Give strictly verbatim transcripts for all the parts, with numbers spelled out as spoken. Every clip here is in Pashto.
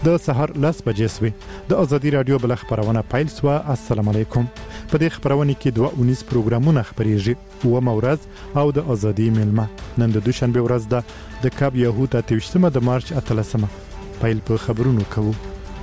د سحر لس بجې سوې. د ازادي رادیو بل خبرونه پیل سوه. السلام علیکم. په دې خبرونه کې دوه اونیز پروګرامونه خبرېږي او مورز او د ازادي ملما. نن د دوشنبه ورځ ده د کاب یهود اتهشتمه د مارچ اتلسمه. پیل په خبرونو کوو.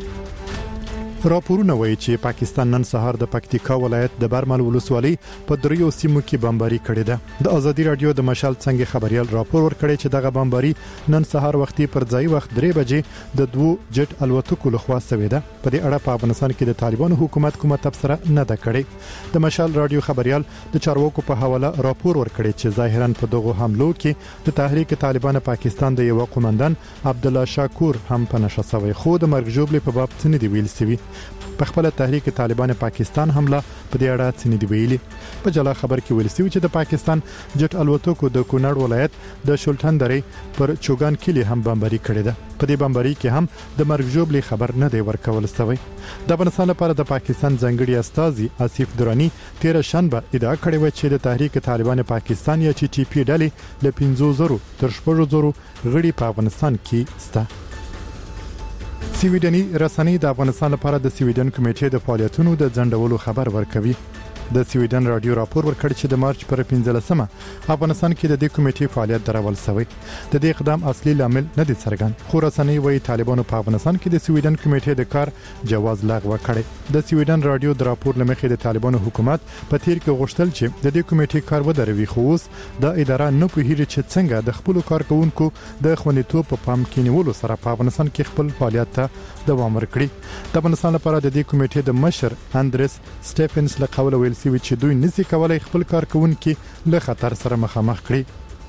راپورونه وایي چې پاکستان نن سهار د پکتیکا ولایت د برمل ولسوالۍ په دریو سیمو کې بمباري کړې ده. د ازادي رادیو د مشال څنګه خبريال راپور ورکړی چې دغه بمباري نن سهار وختي پر ځای وخت درې بجې د دوو جټ الوتکو لخوا شوې ده. په دې اړه په افغانستان کې د طالبانو حکومت کومه تبصره نه ده کړې. د مشال رادیو خبريال د چارواکو په حواله راپور ورکړی چې ظاهرا په دغه حملو کې د تحریک طالبان پاکستان د یو قومندان عبد الله شاکور هم په نشه شوی، خو د مرګ جوړې په باب څه نه دی ویل شوی. په خپل تحریک طالبان پاکستان حمله په دې اړه څه نه دی ویلي. په جلا خبر کې ویل شوی چې د پاکستان جټ الوتکو د کونړ ولایت د شولټن درې پر چوغان کلی هم بمباري کړې ده. په دې بمباري کې هم د مرګ جوړې خبر نه دی ورکول شوی. د افغانستان لپاره د پاکستان ځنګړي استازي آصف درانی تیر شنبه ادعا کړې و چې د تحریک طالبان پاکستان یا چې ټي پی ډلې له پنځه زره تر شپږ زره غړي په افغانستان کې سته. سویډني رسنۍ د افغانستان لپاره د سویډن کمیټې د فعالیتونو د ځنډولو خبر ورکوي. د سویډن رادیو راپور ورکړ چې د مارچ پر پنځلسمه افغانستان کې د دې کمیټې فعالیت درول شوی. د دې اقدام اصلي لامل نه دی څرګند، خو رسنۍ وايي طالبانو په افغانستان کې د سویډن کمیټې د کار جواز لغوه کړی. د سویډن رادیو د راپور لمخې د طالبانو حکومت په تیر کې غوښتل چې د دې کمیټې کار ودروي، خو اوس د اداره نه پوهیږي چې څنګه د خپل کارکونکو د خوندیتوب په پام کې نیولو سره په افغانستان کې خپل فعالیت ته دوام ورکړي. د افغانستان لپاره د دې کمیټې د مشر اندرس سټيفنز له قوله ویل شوی چې دوی نسي کولای خپل کارکونکو له خطر سره مخامخ کړي.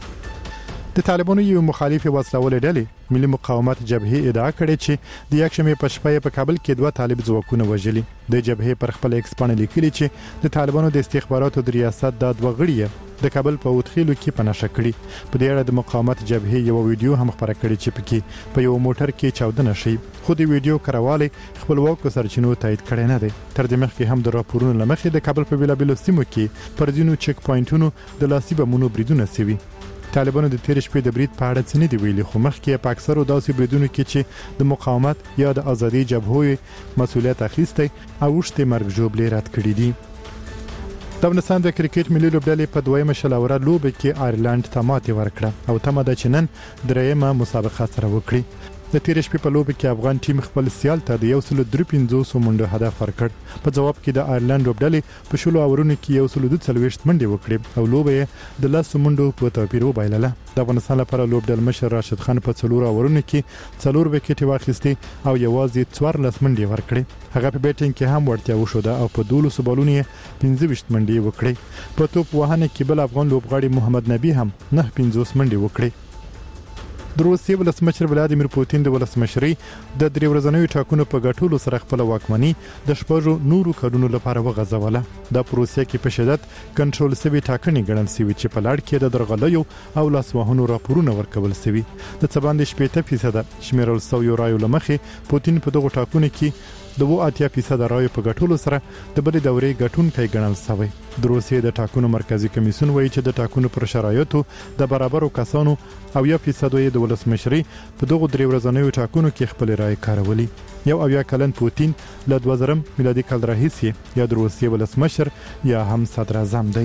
د طالبانو یو مخالف وسلواله ډلې ملي مقاومت جبهه ادعا کړې چې د یکشنبه په شپه په کابل کې دوه طالب ځواکونه وژلي. د جبهه پر خپل ایکس باندې لیکلي چې د طالبانو د استخباراتو د ریاست د دوه غړي د کابل په وټخیلو کې پناه کړی. په دې اړه د مقاومت جبهه یو ویډیو هم خبره کړې چې پکې په یو موټر کې چاودنه شي، خو د ویډیو کارواله خپلواکو سرچینو تایید کړی نه دی. تر دې مخکې هم د راپورونو لمخې د کابل په بیلابیلو سیمو کې پر ځینو چک پوینټونو د لاسي بمونو بریدونه شوي. طالبانو د تیر شپې د برید په اړه څه نه دی ویلي، خو مخکې په اکثرو داسې بریدونو کې چې د مقاومت یا د ازادي جبهې مسؤلیت اخیستی او وشته مرګ جوړې رات کړې دي. د افغانستان د کرکټ ملي لوبډلې په دویمه شلاوره لوبه کې آیرلند ته ماتې ورکړه او تمه ده چې نن دریمه مسابقه سره وکړي. د تیر شپې په لوبه کې افغان ټیم خپل سیال ته د یو سل درې پنځوس منډو هدف ورکړ. په جواب کې د آیرلند لوبډلې په شلو اورونو کې یو سل دوه څلوېښت منډې وکړې او لوبه د لس منډو په توپیر وبایلله. د افغانستان لپاره لوبډل مشر راشد خان په څلور اورونو کې څلور وکټ واخیستي او یوازې څوارلس منډې ورکړې. هغه په بیټینګ کې هم ورتیا وشوده او په دولس بالونو پنځه ویشت منډې وکړې. په توپ وهنه کې بل افغان لوبغاړي محمد نبی هم نه پنځوس منډې وکړې. د روسیې ولسمشر ولادیمیر پوتین د ولسمشرۍ د درې ورځنیو ټاکنو په ګټلو سره خپل واکمني د شپږو نورو کډونو لپاره وغځوله. د پروسې کې په شدت کنټرول شوی ټاکنې ګڼل شوی چې په لړ کې د درغلیو او لاسوهنو راپورونه ورکول شوی. د څه باندې شپږ فیصد شمیرل شوی رایو لمخې پوتین په دغه ټاکنو کې د وو اتیا فیصد رایو په ګټلو سره د بلې دورې ګټونکی ګڼل شوی. د روسیې د ټاکنو مرکزی کمیسیون وایي چې د ټاکنو پر شرایطو د برابرو کسانو او یا فیصد یې د ولسمشرۍ په دغه درې ورځنیو ټاکنو کې خپل رای کارولي. یو اویا کلن پوتین له دوه زره میلادي کال راهیسې یا د روسیې ولسمشر یا هم صدر اعظم دی.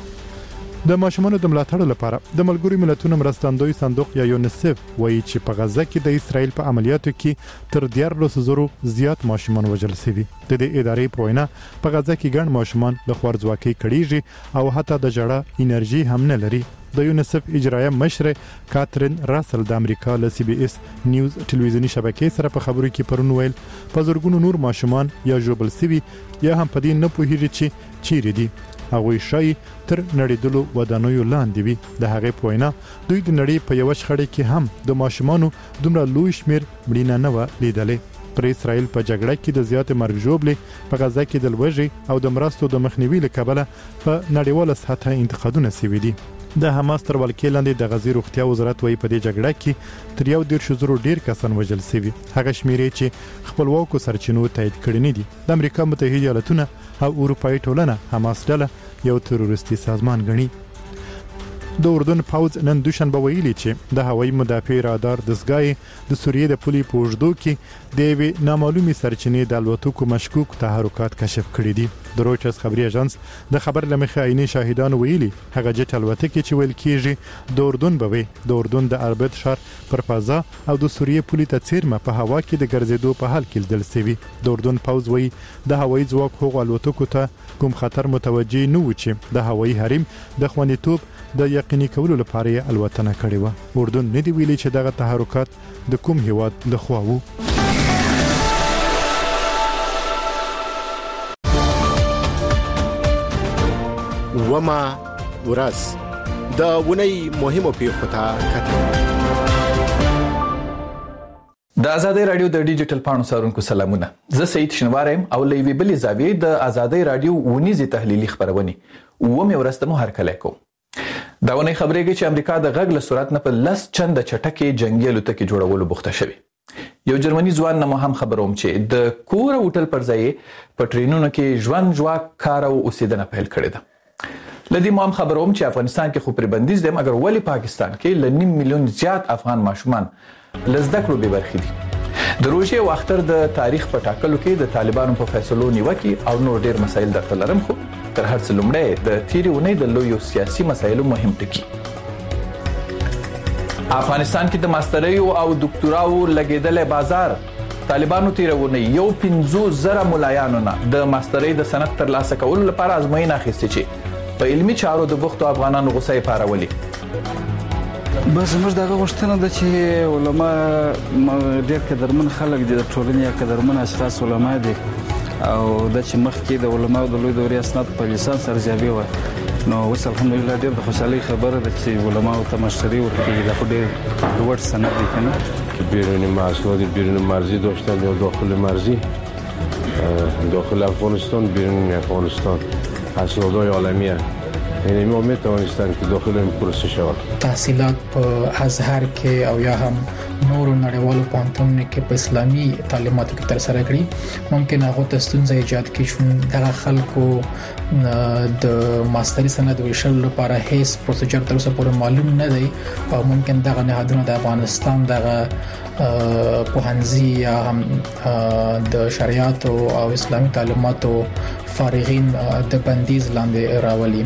د ماشومانو د ملاتړ لپاره د ملګرو ملتونو مرستندوی صندوق یا یونیسف وایي چې په غزه کې د اسرائیل په عملیاتو کې تر دیارلس زرو زیات ماشومان وژل شوي. د دې ادارې په وینا په غزه کې ګڼ ماشومان د خوارځواکۍ کړيږي او حتی د جړه انرژي هم نه لري. د یونیسف اجرایه مشر کاترین راسل د امریکا له سی بي اس نیوز ټلویزیونی شبکې سره په خبرو کې پرون ویل په زورګونو نور ماشومان یا ژوبل سوي یا هم په دې نه پوهیږي چې چیرې دي. هغه شای تر نړیدلو ودانیو لاندې وي. د هغې په وینا دوی د نړۍ په یو شخړې کې هم د ماشومانو دومره لوی شمیر مړینه نه و لیدلې. پر اسرائیل په جګړه کې د زیات مرګ ژوبلې په غزه کې د لوږې او د مرستو د مخنیوي لپاره په نړیواله سطح انتقادونه شوي دي. د حماس تر ولکې لاندې د غزې روغتیا وزارت وايي په دې جګړه کې تر یو دېرش زرو ډیر کسان وژل شوي. هغه شمیرې چې خپلواکو سرچینو تایید کړي نه دي. د امریکا متحده ایالاتونه او اروپایي ټولنه حماس ډله یو تروریستي سازمان ګڼي. د اردن پوز نن دوشنبه ویلي چې د هوایي مدافع رادار دستګاه د سوریې د پولي په اوږدو کې د یوې نامعلومې سرچینې د الوتکو مشکوک تحرکات کشف کړي دي. د رویټرز خبري اژانس د خبر لمخې عیني شاهدانو ویلي هغه جټ الوتکې چې ویل کېږي د اردن به وي د اردن د اربد ښار پر فضا او د سوریې پولي ته څیرمه په هوا کې د ګرځېدو په حال کې لیدل شوی. د اردن پوز وایي د هوایي ځواک هغو الوتکو ته کوم خطر متوجي نه و چې د هوایي حریم د خوندیتوب د یقیني کولو لپاره یې الوتنه کړې و. اردن نه دی ویلي چې دغه تحرکات د کوم هیواد لخوا وو. وما ورځ د ونی مهمو پیښو ته کتل. د آزادۍ رادیو د ډیجیټل پاڼو څارونکو سلامونه. زه سعید شنوارم او لوی بلی زاویې د آزادۍ رادیو ونیزي تحلیلي خبرونه و مې ورسته مو هر کله کوم. دا ونی خبرېږي چې امریکا د غږ له سرعت نه په لس چنده چټکې جنگي الوتکې جوړولو بوخته شوی. یو جرمني ځوان نه هم خبروم چې د کور هوټل پر ځای په ټرینونو کې ژوند جوا کار او اوسیدنه پیل کړې ده. لدی مو هم خبروم چې افغانستان کې خو پر بندیز دي مګر ولی پاکستان کې ل نیم میلیون زیات افغان ماشومان لزده کړو به برخې دي. د روژې او اختر د تاریخ په ټاکلو کې د طالبانو په فیصلو نیوکه او نور ډیر مسایل درته لرم خو تر هر څه لومړی د تیری ونې د لویو سیاسي مسایلو مهم ټکی. افغانستان کې د ماسترۍ او دکتوراو لګیدل بازار طالبانو تیرونه یو پنځه زره ملایانو نه د ماسترۍ د سند تر لاسه کولو لپاره ازموینه اخیستې چې په علمي چارو د بوختو افغانانو غوسه پارولي. بس موږ دغه غوښتنه ده چې علما ډېر قدرمن خلک دي، د ټولنې یا قدرمن اشخاص علما دي او د چې مخکې د علماو د لوی دورې اسناد په لیسانس ارزیابي و، نو اوس الحمدلله ډېر د خوشحالۍ خبره ده چې علماو ته مشتری ورکړي. دا خو ډېر لوړ سند دی کنه. بیرون محصولات بیرون مرزی داشتن یا داخل مرزی، داخل افغانستان بیرون افغانستان اسنادهای عالمیه، یعنی ما میتوانستن که داخل این پروسه شود. تحصیلات په ازهر کې او یا هم نورو نړیوالو پوهنتونونو کې په اسلامي تعلیماتو کې تر سره کړي، ممکن هغه ته ستونزې ایجاد کړي چې دغه خلکو د ماستري سند ویشل لپاره هیڅ پروسیجر تر اوسه پورې معلوم نه دی او ممکن دغه نهادونه د افغانستان دغه پوهنځي یا هم د شریعت او اسلامي تعلیماتو فارغین د بندیز لاندې راولي.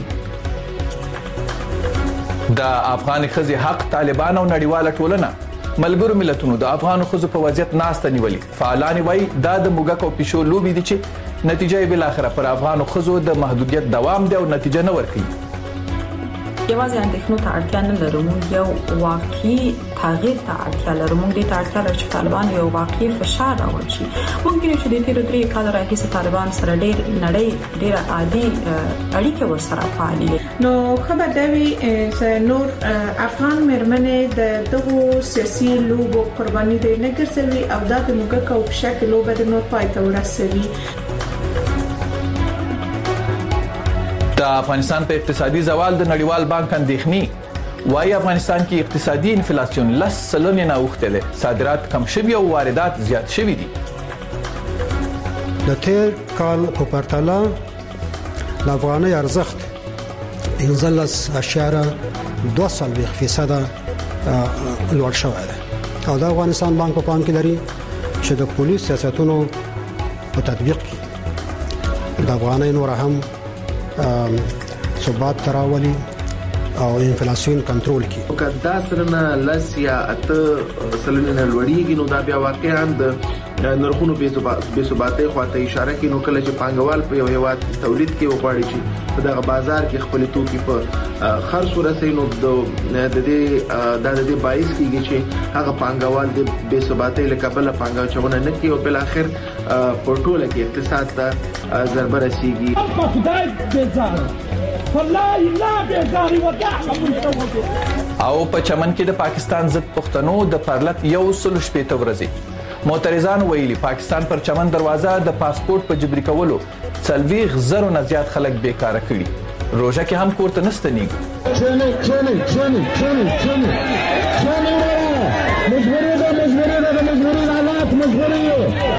د افغان خزي حق طالبان او نړیواله ټولنه ملګرو ملتونو د افغان خزو په وضعیت ناسته نیولي. فعالان وایي دا د موګک او پښو لوبي دي چې نتیجه بل اخره پر افغان خزو د محدودیت دوام دی او نتیجه نه ورکړي. یوازې اندېښنو ته اړتیا نه لرو، موږ یو واقعي تغییر ته اړتیا لرو. موږ دې ته اړتیا لرو چې طالبان یو واقعي فشار راوړي شي. ممکن چې د تیرو درې کال راهیسې طالبان سره ډېر نړۍ ډېر عادي اړیکې ورسره پالي. نو خبر دی نور افغان مرمنې د دغو سیاسي لوبو قرباني دي نه ګرځوي او دا د موږ کو په شکل لوبه د نور پای ته ورسوي. د افغانستان په اقتصادي زوال د نړیوال بانک اندېښنې وايي افغانستان کې اقتصادي انفلیسیون لس سلنه نه اوخته ده، صادرات کم شوي او واردات زیات شوي دي. د تیر کال په پرتله د افغانۍ ارزښت پنځلس اعشاریه دوه څلوېښت فیصد لوړ شوی دی او د افغانستان بانک په پام کې لري چې د پولیس سیاستونو په تطبیق کې د افغانۍ نور هم ثبات تراولي او انفلیسیون کنټرول کی. کدا سرنه لس یا اته سلنه لوړیږي نو دا بیا واقعا د نرخونو به ثباتي خواته اشاره کوي. نو کله چې پانګوال په یو هیواد تولید کې وغواړي چې په دغه بازار کې خپل توکي په خرڅ ورسوي نو د دې د دې باعث کیږي چې هغه پانګوال د به ثباتي لکبل پانګاچونه نه کوي او بل اخر په ټوله کې اقتصاد ته ضربه رسیږي. او په چمن کې د پاکستان ضد پښتنو د پرلط یو سل شپېته ورځې معترضان ویلي پاکستان پر چمن دروازه د پاسپورت په جبري کولو څلوېښت زره نه زیات خلک بیکاره کړي. روژه کې هم کور ته نسته نیږي. چنه چنه چنه چنه چنه چنه مجبوری ده مجبوری ده مجبوری حالات مجبوری.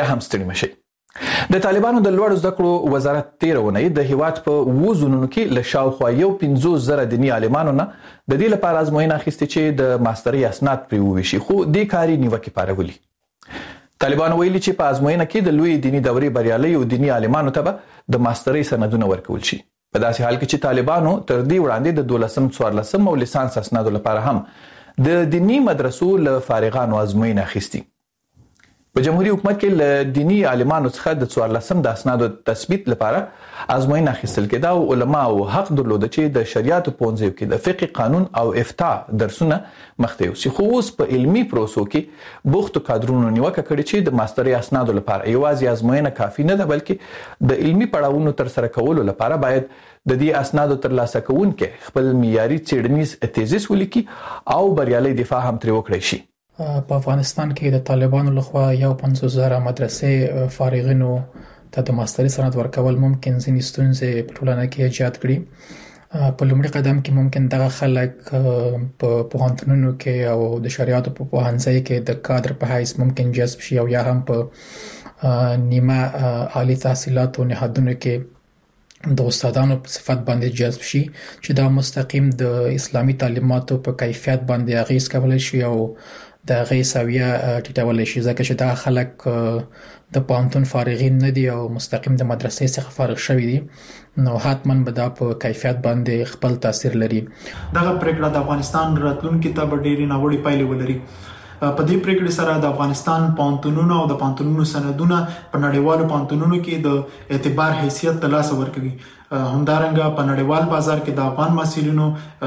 بیا هم ستړي مشي. د طالبانو د لوړ زده کړو وزارت تیرونه د هیواد په وزونونو کې له شاوخوا یو پنځوس زره دیني عالمانو نه د دې لپاره ازموینه اخیستې چې د ماسترۍ اسناد پرې وویشي، خو دې کاري نیوکې پارولي. طالبان ویلي چې په ازموینه کې د لوی دیني دورې بریالیو دیني عالمانو ته به د ماسترۍ سندونه ورکول شي، په داسې حال کې چې طالبانو تر دې وړاندې د دولسم څوارلسم او لیسانس اسنادو لپاره هم د دینی مدرسو له فارغانو ازموینه اخیستې. په جمهوریت حکومت کې له دینی عالمانو څخه د څوارلسم د اسنادو تثبیت لپاره ازموینه اخیستل کېده او علماو حق درلوده چې د شریعت پوهنځیو کې د فقه، قانون او افتاء درسونه مخته یوسي. خو اوس په علمي پروسو کې بوختو کادرونو نیوکه کړې چې د ماسترۍ اسنادو لپاره یوازې ازموینه کافي نه ده، بلکې د علمي پړاوونو تر سره کولو لپاره باید د دې اسنادو ترلاسه کوونکي خپل معیاري څېړنیز تیزیس ولیکي او بریالي دفاع هم ترې وکړي شي. په افغانستان کې د طالبانو لخوا یو پنځوس زره مدرسې فارغینو ته د ماسترۍ سند ورکول ممکن ځینې ستونزې په ټولنه کې ایجاد کړي. په لومړي قدم کې ممکن دغه خلک په پوهنتونونو کې او د شریعت په پوهنځي کې د کادر په حیث ممکن جذب شي او یا هم په نیمه عالی تحصیلاتو نهادونو کې د استادانو په صفت باندې جذب شي چې دا مستقیم د اسلامي تعلیماتو په کیفیت باندې اغیز کولای شي او د غي سویه ټیټول شي، ځکه چې دا خلک د پانتون فارغین نه دي او مستقیم د مدرسې څخه فارغ شوي دي، نو حتماً به دا په کیفیت باندې خپل تاثیر لري. دغه پریکړه د افغانستان راتلونکي ته به ډېرې ناوړې پایلې ولري. په دې پریکړې سره د افغانستان پانتونونو او د پانتونونو سندونه په نړیوالو پانتونونو کې د اعتبار حیثیت ترلاسه ورکوي. همدارنګه په نړیوال بازار کې د افغان محصلینو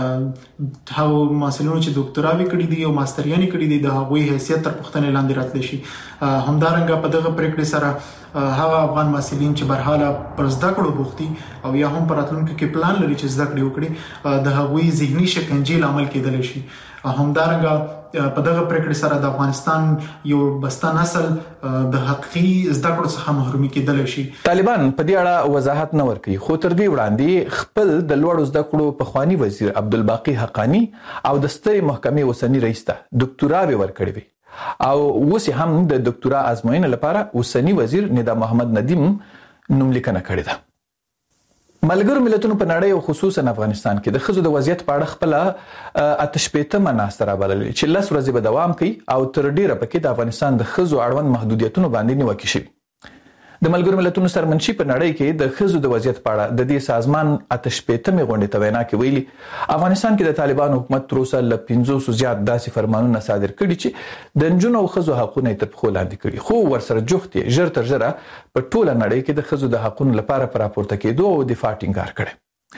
هغو محصلینو چې ډاکټراوي کړي دي او ماستریانې کړي دي د هغوی حیثیت تر پوښتنې لاندې راتلی شي. همدارنګه په دغه پریکړې سره هغه افغان محصلین چې برحاله پر زده کړو بوختي او یا هم پر راتلونکي کې پلان لري چې زده کړې وکړي، د هغوی ذهني شکنجې لامل کېدلی شي. همدارنګه په دغه پریکړې سره د افغانستان یو بسته نسل د حقیقي زده کړو څخه محرومي کېدلی شي. طالبان په دې اړه وضاحت نه ورکوي، خو تر دې وړاندې خپل د لوړو زده کړو پخوانی وزیر عبدالباقي حقانی او د سترې محکمې اوسني رئیس ته ډاکټراوې ورکړې وي او اوس هم د ډاکټرا ازموینې لپاره اوسني وزیر ندا محمد ندیم نوملیکنه کړې ده. ملګرو ملتونو په نړۍ او خصوصا افغانستان کې د ښځو د وضعیت په اړه خپله اته شپېتمه ناسته رابللې چې لس ورځې به دوام کوي او تر ډیره پکې د افغانستان د ښځو اړوند محدودیتونو باندې نیوکې شوي. د ملګرو ملتونو سرمنشي په نړۍ کې د ښځو د وضعیت په اړه د دې سازمان اته شپېتمې غونډې ته وینا کې ویلي افغانستان کې د طالبانو حکومت تر اوسه له پنځوسو زیات داسې فرمانونه صادر کړي چې د نجونو او ښځو حقونه یې تر پښو لاندې کړي، خو ورسره جوخت یې ژر تر ژره په ټوله نړۍ کې د ښځو د حقونو لپاره په راپورته کېدو او دفاع ټینګار کړی.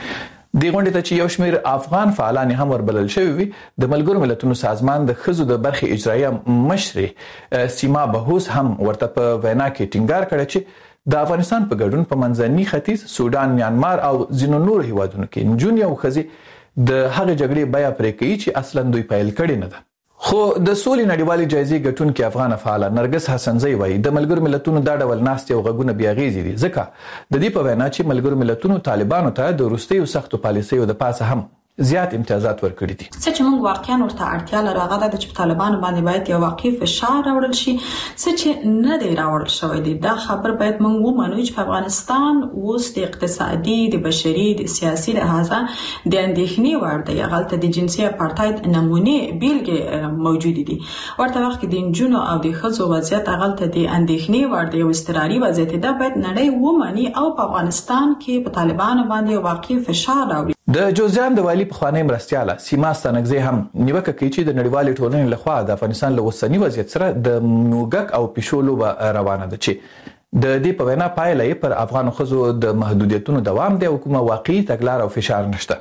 دې غونډې ته چې یو شمېر افغان فعالان هم وربلل شوي وي، د ملګرو ملتونو سازمان د ښځو د برخې اجرایه مشرې سیما بهوس هم ورته په وینا کې ټینګار کړی چې د افغانستان په ګډون په منځني ختیځ، سودان، میانمار او ځینو نورو هیوادونو کې نجونې او ښځې د هغې جګړې بیه پرې کوي چې اصلا دوی پیل کړې نه ده. خو د سولې نړیوالې جایزې ګټونکې افغانه فعاله نرګس حسنزی وایي د ملګرو ملتونو دا ډول ناستې او غږونه بې اغېزې دي، ځکه د دې په وینا چې ملګرو ملتونو طالبانو ته د وروستیو سختو پالیسیو د پاسه هم زیات امتیازات ورکړي دي. څه چې موږ واقعا ورته اړتیا لرو هغه د چې طالبانو باندې باید یو واقعي فشار راوړل شي، څه چې نه دی راوړل شوی دی. دا خبر باید موږ ومنو چې په افغانستان اوس د اقتصادي، د بشري، د سیاسي لحاظه د اندېښنې وړ دی. هغلته د جنسي اپارټاید نمونې بیلګې موجود دي. ورته وخت کې د نجونو او د ښځو وضعیت هغلته د اندېښنې وړ دی، یو اضطراري وضعیت. دا باید نړۍ ومني او په افغانستان کې په طالبانو باندې واقعي فشار راوړي. د جوزجان د والي پخوانی مرستیاله سیما ستانکزی هم نیوکه کوي چې د نړیوالې ټولنې لخوا د افغانستان له اوسني وضعیت سره د موږک او پیشو لوبه روانه ده چې د دې په وینا پایله یې پر افغان ښځو د محدودیتونو دوام دی او کومه واقعي تګلاره او فشار نشته.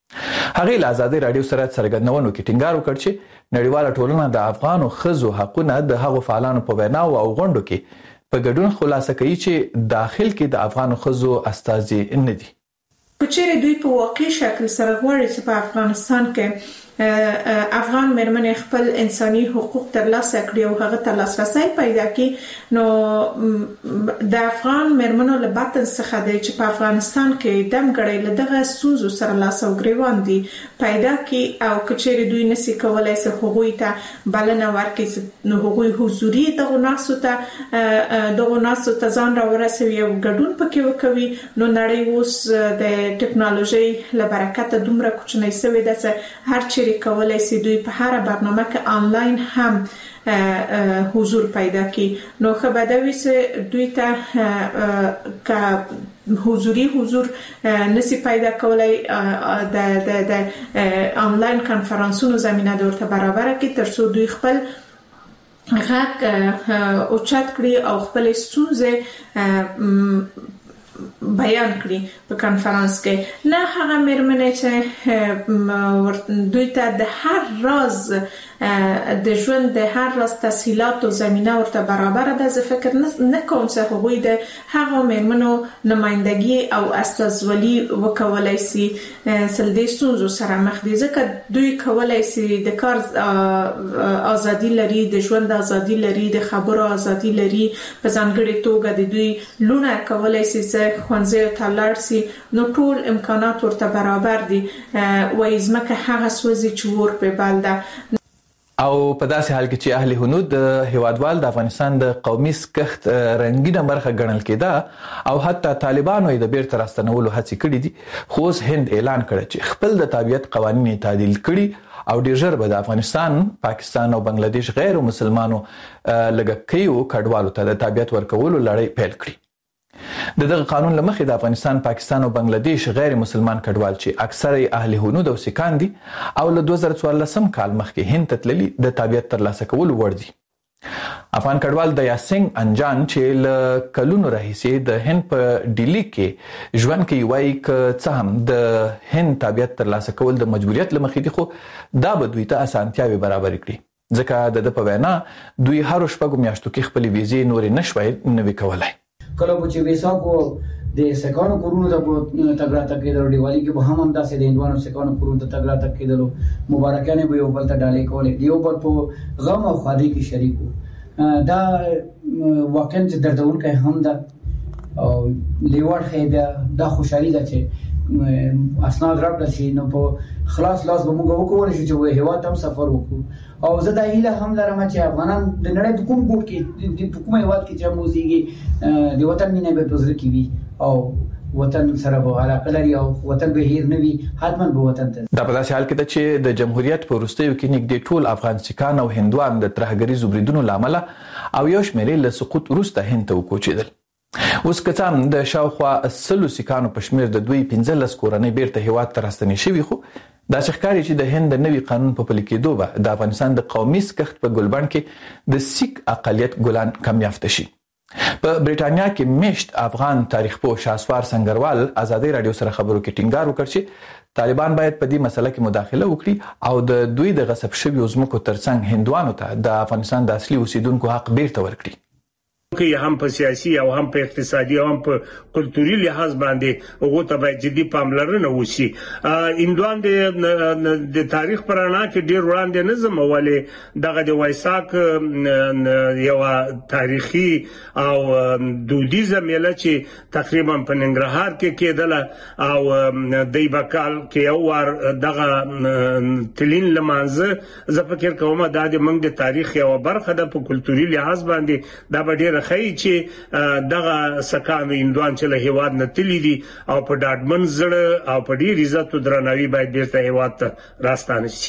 هغې له ازادۍ راډیو سره څرګندونو کې ټینګار وکړ چې نړیواله ټولنه د افغانو ښځو حقونه د هغو فعالانو په ویناو او غونډو کې په ګډون خلاصه کوي چې داخل کې د افغانو ښځو استازي نه دي. په چیرې دوی په واقعي شکل سره غواړي چې په افغانستان کې افغان مېرمنې خپل انساني حقوق ترلاسه کړي او هغه ته لاسرسي پیدا کړي، نو د افغان مېرمنو له باطن څخه د چې په افغانستان کې دمګړې له دغه سوزو سره لاس او ګریوان دي پیدا کړي او کچېرې دوی نسي کولای سه هغوی ته بلنه ورکړي، نو هغوی حضوري دغه ناسو ته دغه ناسو ته ځان راورسوي او ګډون پکې وکوي. نو نړۍ اوس د ټکنالوژي له برکته دومره کوچنۍ شوې ده چې هر چیرې کولای سي دوی په هر برنامه کې آنلاین هم حضور پیدا کی. نو خبردوي چې دوی ته کا حضوري حضور نسی پیدا کولای د د د آنلاین کانفرنسونو زمينه دورته برابر کی ترڅو دوی خپل غږ او چات کړی او خپل ستونزې بیان کړي په کانفرنس کې. نه هغه مېرمنې چې دوی ته د هر راز د ژوند د هر راز تسهیلات او زمينه ورته برابر ده، زه فکر نه کوم چې هغوی د هغه مېرمنو نمائندګي او استازولي وکولای شي سلدي ستونزو سره مخ دي، ځکه دوی کولای شي د کار ازادي لري، د ژوند ازادي لري، د خبرو ازادي لري، په ځانګړي توګه د دوی لونه کولای شي چې خوانځي ته لاړ شي، نو ټول امکانات ورته برابر دي. وایي ځمکه هغه سوزي چې ور په بال ده. او په داسې حال کې چې اهل هنود هیوادوال د افغانستان د قومي سکخت رنگینه برخه ګڼل کېده او حتی طالبانو یې د بیرته راستنولو هڅې کړې دي، خو اوس هند اعلان کړ چې خپل د تابعیت قوانین تعدیل کړي او ډیر ژر به د افغانستان، پاکستان او بنگلاديش غیر مسلمانو لږکیو کډوالو ته د تابعیت ورکولو لړۍ پیل کړي. د دغه قانون لمخې د افغانستان، پاکستان او بنگلاديش غیر مسلمان کډوال چې اکثره اهل هنود او سکان دي او له دوه زره څوارلسم کال مخکې هند ته تللي د تابعیت ترلاسه کولو وړ دي. افغان کډوال د یاسنګ انجان چې له کلونو راهیسې د هند په ډیلی کې ژوند کوي وایي که څه هم د هند تابعیت ترلاسه کول د مجبوریت لمخې دي، خو دا به دوی ته اسانتیاوې برابرې کړي، ځکه د ده په وینا دوی هرو شپږو میاشتو کې خپلې ویزې نورې نشوای نوي کولی. کله چې ویسا کو د سکانو کورونو ته تګرا تکیدل دیوالی کې به هم هم داسې د هندوانو سکانو کورونو ته تګرا تکیدل، مبارکانه به یو بل ته ډالې کولې، دیو بل په غم او خادي کې شریکو. دا واقعا دردونکې هم ده او لیوړ خیبه دا خوشحالي ده چې اسناد راکړل شي، نو په خلاص لاس به موږ وکولای شو چې هیواد هم سفر وکړو. او زه دا هیله هم لرم چې افغانان د نړۍ په کوم ګوټ کې د کوم هیواد کې چې موسیقي د وطن مینه به پزره کې وي او وطن سره به علاقه لري او وطن به هیر نه وي، حتما به وطن ته. دا په داسې حال کې ده چې د جمهوریت په وروستیو کې نږدې ټول افغان سکان او هندوان د ترهګریزو بریدونو له امله او یو شمېر له سقوط وروسته هند ته وکوچېدل. اوس که څه هم د شاوخوا سلو سکانو په شمېر د دوی پنځلس کورنۍ بیرته هیواد ته راستنې شوي، خو دا ښکاري چې د هند د نوي قانون په پلي کېدو به د افغانستان د قومي سکخت په ګلبڼ کې د سیک اقلیت ګلان کم یافته شي. په بریټانیا کې میشت افغان تاریخ پوه شاسوار سنگروال ازادي رادیو سره خبرو کې ټینګار وکړ چې طالبان باید په دې مسله کې مداخله وکړي او د دوی د غصب شویو ځمکو ترڅنګ هندوانو ته د افغانستان د اصلي اوسیدونکو حق بیرته ورکړي. که هم په سیاسي او هم په اقتصادي او هم په کلتوري لحاظ باندې هغه ته باید جدي پاملرنه وشي. اندوان د تاریخ پرانا کې ډیر وړاندې نظم ولې دغه د وایساک یو تاریخي او دودیزه میله چې تقریبا په ننګرهار کې کېدل او د بکال کې یو ور دغه تلین لمانځه زه فکر کوم دا د موږ د تاریخ یو برخه ده په کلتوري لحاظ باندې دا ډیر خی چې دغه سکانو اندوان چې له هیواد نه تللی دي او په ډاډمن زړه او په ډیر عزت او درناوي باید بیرته هیواد ته راستانه شي.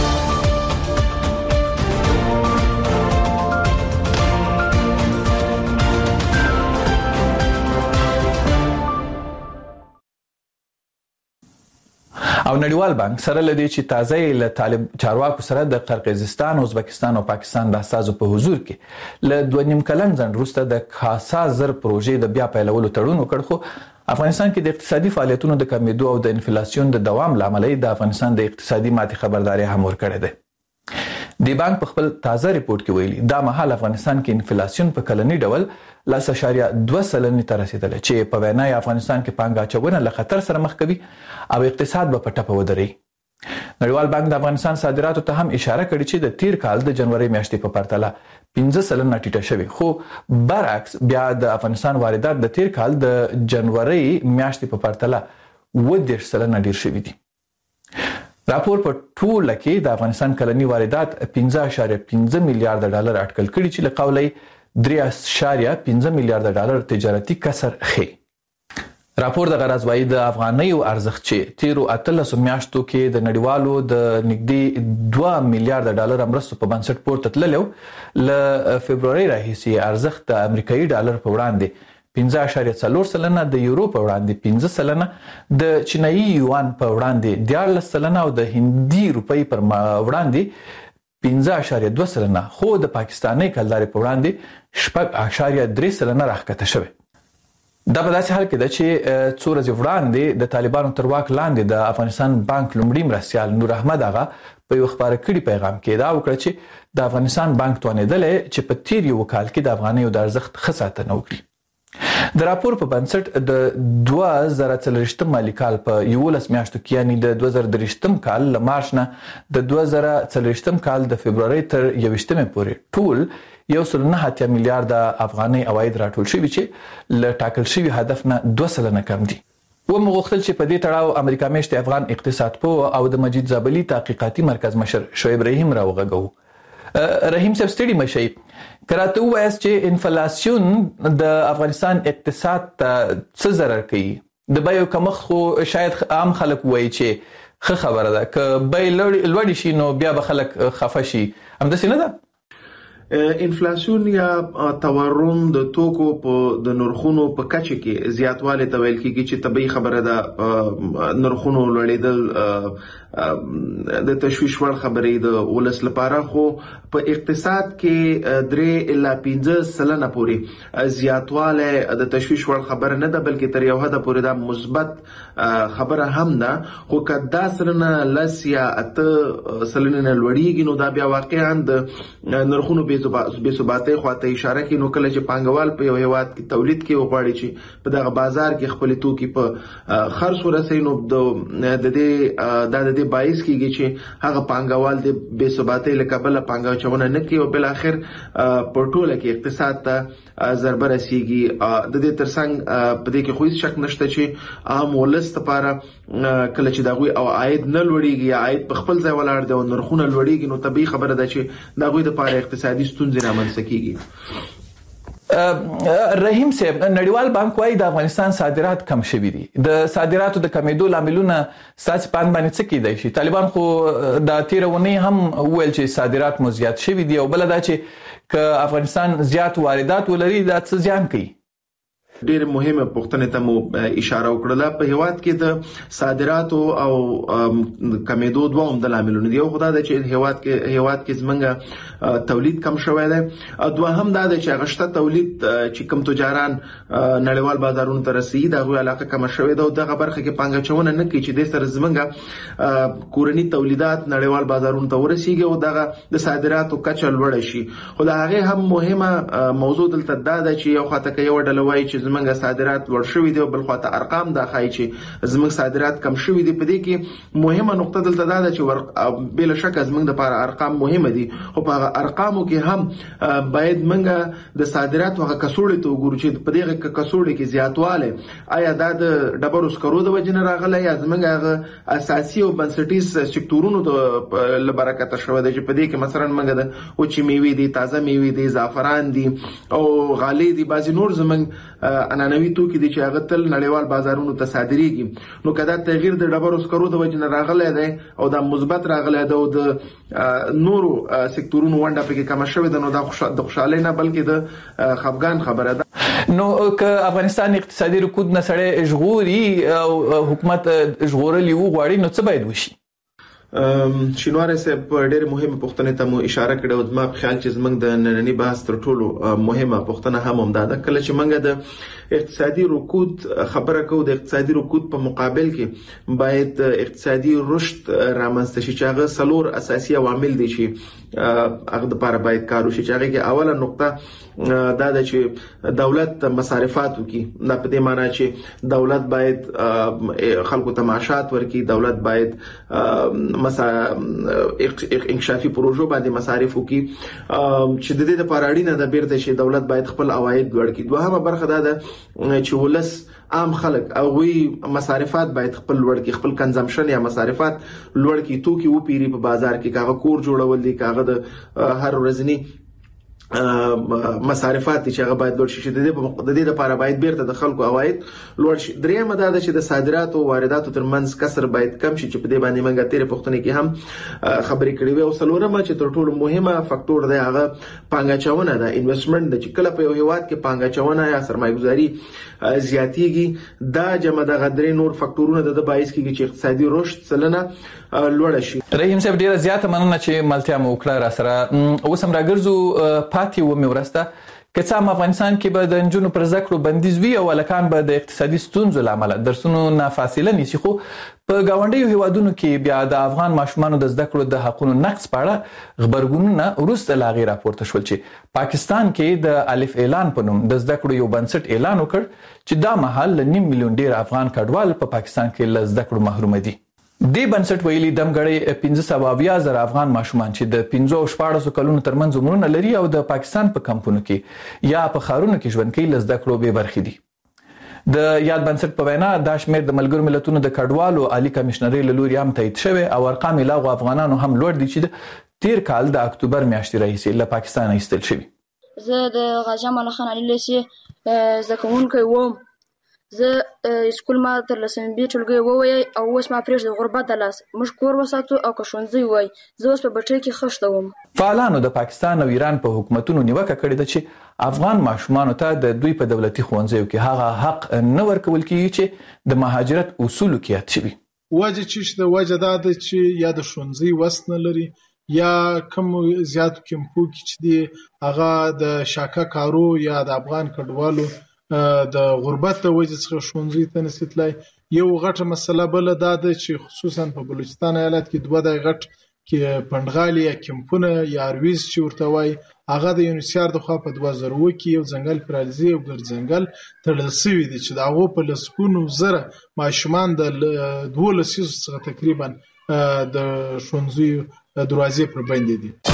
او نړیوال بانک سره لدی چې تازه له طالب چارواکو سره د قرقیزستان، ازبکستان او پاکستان د اساسو په حضور کې له دوه نیم کلن ځنډ وروسته د خاصه زر پروژې د بیا پیلولو تړون وکړ، خو افغانستان کې د اقتصادي فعالیتونو د کمیدو او د انفلیسیون د دوام لامل د افغانستان د اقتصادي ماتې خبرداري هم ورکړې ده. دی بانک په خپل تازه ریپورت کې ویلي دا مهال افغانستان کې انفلیسیون په کلنی ډول لاس اشاریه دوه سلنې ته رسیدله چې په وینا افغانستان کې پانګه اچونه له خطر سره مخ کوي او اقتصاد به په ټپه ودرېږي. نړیوال بانک د افغانستان صادراتو ته هم اشاره کړې چې د تیر کال د جنوري میاشتې په پرتله پنځه سلنه ټیټه شوې، خو برعکس بیا د افغانستان واردات د تیر کال د جنوري میاشتې په پرتله اووه دېرش سلنه ډیر شوي دي. راپور په ټوله کې د افغانستان کلني واردات پنځه اعشاریه پنځه میلیارډ ډالر اټکل کړي چې له قوله درې اعشاریه پنځه میلیارډ ډالر تجارتي کسر ښیي. راپور د غرض وايي د افغانیو ارزښت چې تیرو اتلسو میاشتو کې د نړیوالو د نږدې دوه میلیارډ ډالر مرستو په بنسټ پورته تللی و، له فبروري راهیسې ارزښت د امریکایي ډالر په وړاندې پنځه اعشاریه څلور سلنه، د یورو په وړاندې پنځه سلنه، د چینایي یوان په وړاندې دیارلس سلنه او د هندي روپۍ پر وړاندې پنځه اعشاریه دوه سلنه، خو د پاکستاني کلدارې په وړاندې شپږ اعشاریه درې سلنه راښکته شوې. دا په داسې حال کې ده چې څو ورځې وړاندې د طالبانو تر واک لاندې د افغانستان بانک لومړي مرستیال نور احمد اغا په یو خبره کړي پیغام کې دا وکړه چې د افغانستان بانک توانېدلی چې په تیر یو کال کې د افغانیو د ارزښت ښه ساتنه وکړي. د راپور په بنسټ د دوه زره څلوېښتم مالي کال په یولس میاشتو کې یعنې د دوه زره دېرشم کال له مارچ نه د دوه زره څلوېښتم کال د فبروري تر یوویشتمې پورې ټول یو سل نه اتیا میلیارډ افغاني عواید راټول شوي چې له ټاکل شوي هدف نه دوه سلنه کم دي. ومو غوښتل چې په دې تړاو امریکا میشتې افغان اقتصاد پوه او د مجید زابلي تحقیقاتي مرکز مشر شعیب رحیم راوغږوو. رحیم صاحب ستړي مشئ، که راته ووایاست چې انفلاسیون د افغانستان اقتصاد ته څه ضرر کوي؟ د بیو کمښت خو شاید عام خلک وایي چې ښه خبره ده، که بیې لوړې شي نو بیا به خلک خفه شي، همداسې نه ده؟ انفلاسیون یا تورم د توکو په د نرخونو په کچه کې زیاتوالی ته ویل کېږي چې طبیعي خبره ده. نرخونو لوړېدل د تشویش وړ خبرې د ولس لپاره، خو په اقتصاد کې درې الا پنځه سلنه پورې زیاتوالی د تشویش وړ خبره نه ده، بلکې تر یو حده پورې دا مثبت خبره هم ده. خو که دا سلنه لس یا اته سلنه نه لوړېږي نو دا بیا واقعا د نرخونو بې ثباتۍ خواته اشاره کوي. نو کله چې پانګوال په یو هیواد کې تولید کوي وغواړي چې په دغه بازار کې خپل توکي په خرڅ ورسوي، نو د دې دا د دې باعث کېږي چې هغه پانګوال د بې ثباتۍ له کبله پانګه اچونه نه کوي او بالاخر په ټوله کې اقتصاد ته ضربه رسیږي. د دې ترڅنګ په دې کې خو هیڅ شک نشته چې عام ولس لپاره کله چې د هغوی او عاید نه لوړېږي یا عاید په خپل ځای ولاړ دی او نرخونه لوړېږي، نو طبیعي خبره ده چې د هغوی لپاره اقتصادي ستونزې رامنځته کېږي. رحیم صاحب، نړیوال بانک وايي د افغانستان صادرات کم شوي دي. د صادراتو د کمیدو لاملونه ستاسو په اند باندې څه کېدای شي؟ طالبان خو د تېره اونۍ هم وویل چې صادرات مو زیات شوي دي، او بله دا چې که افغانستان زیات واردات ولري دا څه زیان کوي؟ ډېر مهمه پوښتنه ته مو اشاره وکړه. په هیواد کې د صادراتو او کمیدو دوه عمده لاملونه دي. یو خو دا ده چې هیواد کې هیواد کې زمونږ تولید کم شوی دی، دوهم دا ده چې هغه شته تولید چې کوم تجاران نړیوال بازارونو ته رسېږي د هغوی علاقه کمه شوې ده او دغه برخه کې پانګه اچونه نه کوي چې دې سره زمونږ کورني تولیدات نړیوال بازارونو ته ورسېږي او دغه د صادراتو کچه لوړه شي. خو د هغې هم مهمه موضوع دلته دا ده چې یو خواته که یو ډله وایي چې زمونږ صادرات لوړ شوي دي او بل خواته ارقام دا ښایي چې زمونږ صادرات کم شوي دي. په دې کې مهمه نقطه دلته دا ده چې بلا شکه زمونږ دپاره ارقام مهمه دي، خو په هغه ارقامو کې هم باید مونږ د صادراتو هغه کڅوړې ته وګورو چې په دغه کڅوړې کې زیاتوالی آیا دا د ډبرو سکرو د وجې نه راغلی یا زمونږ هغه اساسي او بنسټیز سکتورونو له برکته شوی دی چې په دې کې مثلا مونږ د وچې میوې دي، تازه میوې دي، زعفران دي او غالۍ دي، بعضې نور زمونږ عنعنوي توکي دي چې هغه تل نړیوال بازارونو ته صادریږي. نو که دا تغییر د ډبرو سکرو د وجې نه راغلی دی او دا مثبت راغلی دی او د نورو سکتورونو ونډه پکې کمه شوې ده، نو دا د خوشحالۍ نه بلکې د خفګان خبره ده. نو که افغانستان اقتصادي رکود نه سړی ژغوري او حکومت ژغورل یې وغواړي نو څه باید وشي؟ شینواره صاحب ډېر مهمه پوښتنه ته مو اشاره کړې او زما په خیال چې زمنګ د نننی بحث تر ټولو مهمه پوښتنه هم هم ده کله چې موږ د اقتصادي رکود خبره کوو د اقتصادي رکود په مقابل کې باید اقتصادي رشد رامنځته شي چې هغه څلور اساسي عوامل دي چې هغه لپاره باید کار وشي چې هغه کې اوله نقطه دا ده چې دولت مصارفات وکړي دا په دې معنی چې دولت باید خلکو ته معاشات ورکړي دولت باید مسا انکشافي پروژو باندې مصارف وکړي چې د دې لپاره اړینه ده بیرته چې دولت باید خپل عواید لوړ کړي دوهمه برخه ده چې ولس عام خلک او وی مصارفات باید خپل لوړ کړي خپل کنزمپشن یا مصارفات لوړ کړي توکي و پیری په بازار کې کاغه کور جوړول دي کاغه د هر ورځنی مصارفات چې هغه باید لوړ شي د دې په د دې لپاره باید بیرته د خلکو عواید لوړ شي درېمه دا ده چې د صادرات او وارداتو ترمنځ کسر باید کم شي چې په دې باندې موږ تیرې پښتنې کې هم خبرې کړې وي او څلورمه چې تر ټولو مهمه فاکټور دی هغه پانګاچونه ده انویسټمنټ د چې کله په یو هیواد کې پانګاچونه یا سرمایه‌ګذاري زیاتیږي دا جمع د غدري نور فاکټورونه د باعث کیږي چې اقتصادي رشد سلنه لوړ شي رحیم صاحب ډیره زیاته مننه چې ملتیا مو وکړه را سره اوس هم راګرځو پاتې و مې ورسته که څه هم افغانستان کې به د نجونو پر زده کړو بندیز وي او هلکان به د اقتصادي ستونزو له امله درسونو نه فاصله نیسي خو په ګاونډیو هیوادونو کې بیا د افغان ماشومانو د زده کړو د حقونو نقض په اړه غبرګونونه وروسته له هغې راپورته شول چې پاکستان کې د الف اعلان په نوم د زده کړو یو بنسټ اعلان وکړ چې دا مهال له نیم میلیون ډیر افغان کډوال په پاکستان کې له زده کړو محروم دي دې بنسټ ویلي دمګړی پنځه سوه اویا زره افغان ماشومان چې د پنځو او شپاړسو کلونو ترمنځ عمرونه لري او د پاکستان په کمپونو کې یا په ښارونو کې ژوند کوي له زده کړو بې برخې دي د یاد بنسټ په وینا دا شمېر د ملګرو ملتونو د کډوالو عالي کمیشنرۍ له لوري هم تایید شوی او ارقام یې له هغو افغانانو هم لوړ دي چې د تیر کال د اکتوبر میاشتې راهیسې له پاکستانه ایستل شوي زه د غازي امان الله خان علي لیسې زده کوونکی وم زه سکول ما تر لسمې بي ټولګي ووایي او اوس ما پرېږدي غربت د لاس موږ کور وساتو او که ښوونځی وای زه اوس په بټۍ کې خښته وم فعالانو د پاکستان او ایران په حکومتونو نیوکه کړې ده چې افغان ماشومانو ته د دوی په دولتي ښوونځیو کې هغه حق نه ورکول کیږي چې د مهاجرت اصولو کې یاد شوي وجه چې د وجه دا ده چې یا د ښوونځي وس نه لري یا کم زیاتو کمپو کې چې دی هغه د شاکه کارو یا د افغان کډوالو د غربت د وجې څخه ښوونځي ته نشي تلای یو غټه مسله بله دا ده چې خصوصا په بلوچستان ایالت کې دوه د غټ کې پندغالي یا کمپونه یا ارویز چې ورته وایي هغه د یونیسیار د خوا په دوه زره اووه کې یو ځنګل پرالزي او ګرځنګل تړل شوي دي چې د هغو په لسګونو زره ماشومان د دوه لسیزو څخه تقریبا د ښوونځیو دروازې پر بندې دي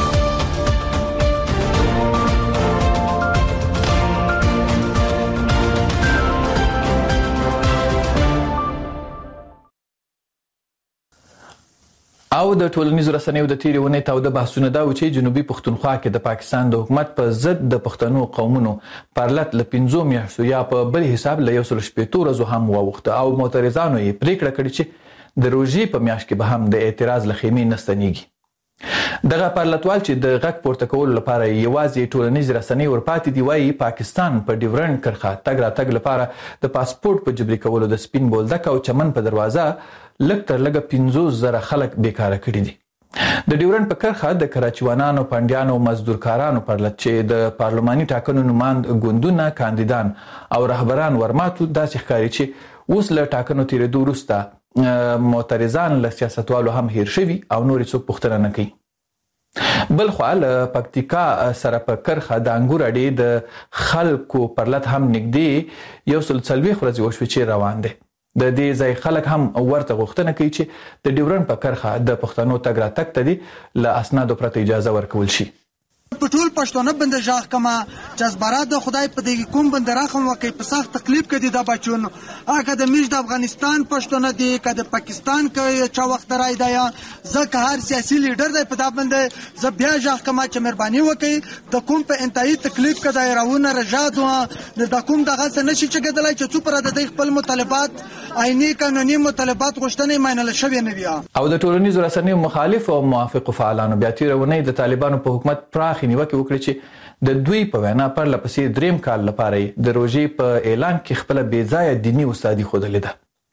او د ټولنیزو رسنیو د تیرې ونې تاوده بحثونه دا و چې جنوبي پښتونخوا کې د پاکستان د حکومت په ضد د پښتنو قومونو پرلت له پنځو میاشتو یا په بل حساب له یو سل شپېتو ورځو هم واوښته او معترضانو یې پریکړه کړې چې د روژې په میاشت کې به هم د اعتراض له خیمې نه ستنېږي دغه پرلتوال چې د غږ پورته کولو لپاره یوازې ټولنیز رسنۍ ورپاتې دي وایي پاکستان په ډیورنډ کرښه تګ راتګ لپاره د پاسپورټ په جبري کولو د سپین بولدک او چمن په دروازه لږ تر لږه پنځوس زره خلک بیکاره کړي دي د ډیورنډ په کرښه د کراچیوانانو پنډیانو مزدورکارانو پرلت چې د پارلماني ټاکنو نماند ګوندونه کاندیدان او رهبران ورماتو داسې ښکاري چې اوس له ټاکنو تیرېدو وروسته معترضان له سیاستوالو هم هیر شوي او نورې څوک پوښتنه نه کوي بل خوا له پکتیکا سره په کرښه د انګور اډې د خلکو پرلت هم نږدې یو سل څلوېښت ورځې وشوې چې روان دی د دې ځای خلک هم ورته غوښتنه کوي چې د ډیورنډ په کرښه د پښتنو تګ راتګ ته دې له اسنادو پرته اجازه ورکول شي په ټول پښتون بند ژغ کما جذبرات د خدای په دې کوم بند راخم وکي په سخت تکلیف کې د بچون هغه د میش د افغانستان پښتون دي که د پاکستان کې چا وخت راي دی ځکه هر سیاسي لیډر دی په دا بند ز بیا ژغ کما چې مهرباني وکي د کوم په انتهایی تکلیف کې د راونه رجاد و د کوم دغه څه نشي چې کېدلای چې څو پر د خپل مطالبات آئینی قانوني مطالبات غوښتنې مینل شوی نه بیا او د ټولنیزو رسنیو مخالف او موافق فعالانو بیا تیرونه د طالبانو په حکومت پراخ نیوکه وکړي چې د دوی په وینا پر لپسې دریم کال لپاره د روژې په اعلان کې خپل بې ځایه دینی استادي ښودلې ده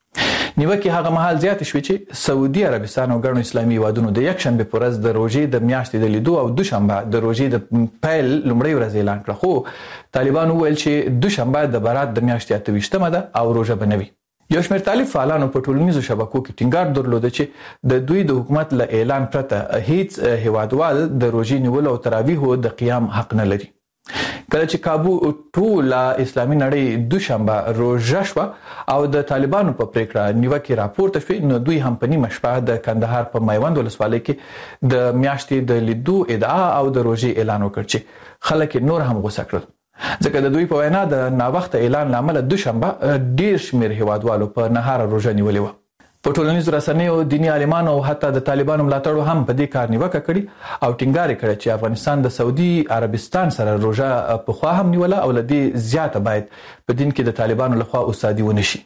نیوکه هغه مهال زیات شوې چې سعودي عربستان او ګڼو اسلامي هیوادونو د یک شنبه پر ورځ د روزې د میاشتې د لیدو او دوشنبه د روزې د پیل لومړی ورځ اعلان کړ، خو طالبان وویل چې دوشنبه د برات د میاشتې اته ویشتمه ده او روزه به نه وي. یو شمېر طالب فعالانو په ټولنیزو شبکو کې ټینګار درلوده چې د دوی د حکومت له اعلان پرته هیڅ هیوادوال د روزې نیولو او تراویحو د قیام حق نه لري. کله چې کابو ټوله اسلامي نړۍ دوشنبه روزه شوه او د طالبانو په پریکړه نیوکه راپورته شوې، نو دوی هم په نیمه شپه د کندهار په میوند ولسوالۍ کې د میاشتې د لیدو ادعا او د روزې اعلان وکړ چې خلک نور هم غوسه کړل، ځکه د دوی په وینا د ناوخته اعلان لامل دوشنبه ډیر شمیر هیوادوالو په نهار روزه نیولې و. په ټولنیزو رسنیو دینی عالمانو او حتی د طالبانو ملاتړو هم په دې کار نیوکه کړې او ټینګار کړی چې افغانستان د سعودي عربستان سره روزه په خوا هم نیوله او لدې زیاته باید په دین کې د طالبانو لخوا اوسادي ونشي.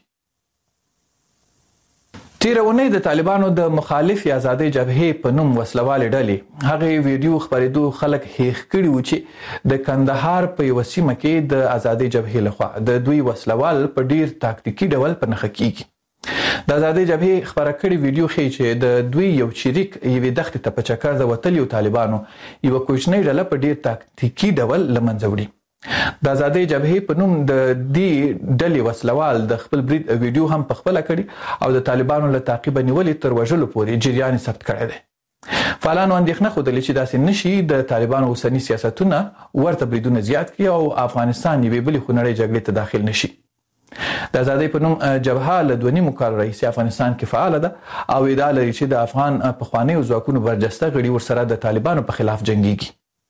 تیرونی د طالبانو د مخالف آزادۍ جبهې په نوم وسلوال ډلې هغه ویډیو خبرېدو خلک هیښ کړي و چې د کندهار په یو سیمه کې د آزادۍ جبهې لخوا د دوی وسلوال په ډیر تاکتیکي ډول په نښه کیږي. د آزادۍ جبهې خبره کړې ویډیو ښیي چې د دوی یو چریک یوې دښتې ته په چکر د وتلیو طالبانو یوه کوچنۍ ډله په ډیر تاکتیکي ډول له منځه وړي. د آزادۍ جبهې په نوم د دې ډلې وسلوال د خپل برید ویډیو هم په خپله کړي او د طالبانو له تعقیبه نیولې تر وژلو پورې جریان ثبت کړی دی. فعالانو اندېښنه ښودلې چې داسې نشي د طالبانو اوسني سیاستونه ورته بریدونه زیات کړي او افغانستان یوې بلې خونړۍ جګړې ته داخل نشي. د آزادۍ په نوم جبهه له دوه نیمو کال راهیسې افغانستان کې فعاله ده او ادعا لري چې د افغان پخوانیو ځواکونو برجسته غړي ورسره د طالبانو په خلاف جنګیږي.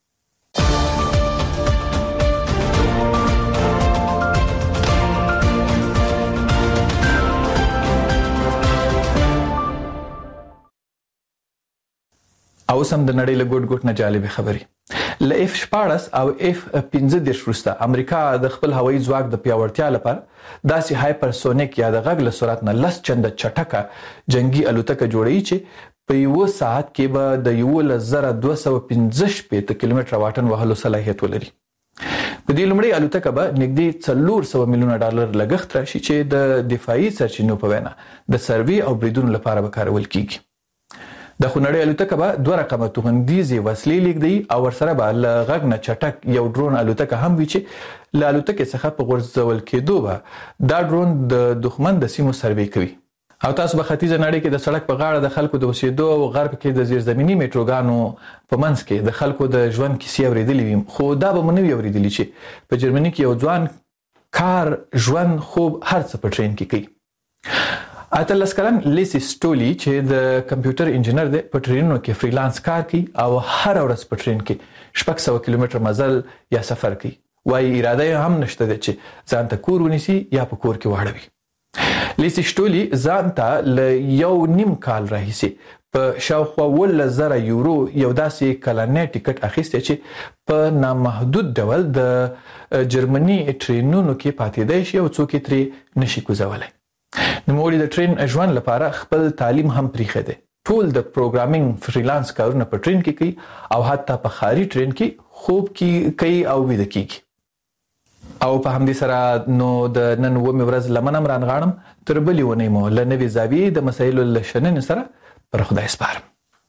او سم د نړۍ له ګوټ ګوټ نه جالبه خبري. ل اف شپاړس او اف پنځه دېرش وروسته امریکا د خپل هوایي ځواک د پیاوړتیا لپاره داسې هایپرسونیک یا د غږ له سرعت نه لس چنده چټکه جنگي الوتکه جوړوي چې په یو ساعت کې به د یولس زره دوه سوه پنځه شپېته کیلومتره واټن وهلو صلاحیت ولري. په دې لومړۍ الوتکه به نږدې څلور سوه میلیونه ډالر لګښت راشي چې د دفاعي سرچینو په وینا د سروې او بریدونو لپاره به کارول کیږي. د خونړۍ الوتکه به دوه رقمه توغندیزې وسلې لیږدوي او ورسره به له غږ نه چټک یو ډرون الوتکه هم وي چې له الوتکې څخه په غورځول کېدو به دا ډرون د دښمن د سیمو سروې کوي. او تاسو به ختیځه نړۍ کې د سړک په غاړه د خلکو د اوسېدو او غرب کې د زیرزمیني میټروګانو په منځ کې د خلکو د ژوند کیسې اورېدلې وي، خو دا به مو نه وي اورېدلي چې په جرمني کې یو ځوان کار ژوند خوب هر څه په ټرین کې کوي. اتلس کلن لیسی سټولی چې د کمپیوټر انجینر دی په ټرینونو کې فریلانس کار کوي او هر ورځ په ټرین کې شپږ سوه کیلومتره مزل یا سفر کوي. وایي اراده هم نشته ده چې ځان ته کور ونیسي یا په کور کې واړوي. لیسی سټولی ځان ته له یو نیم کال راهیسې په شاوخوا اوولس زره یورو یو داسې کلنی ټیکټ اخیستی چې په نامحدود ډول د جرمني ټرینونو کې پاتېدی شي او څوک یې ترې نشي کوزولی. نوموړي د ټرین ژوند لپاره خپل تعلیم هم پریښی دی. ټول د پروګرامینګ فریلانس کارونه په ټرین کې کوي او حتی په ښاري ټرین کې خوب کې کوي او ویده کیږي. او په همدې سره نو د نن اوومې ورځ لمن هم رانغاړم، تر بلې اونۍ مو له نوې زاویې د مسایلو له شننې سره پر خدای سپارم.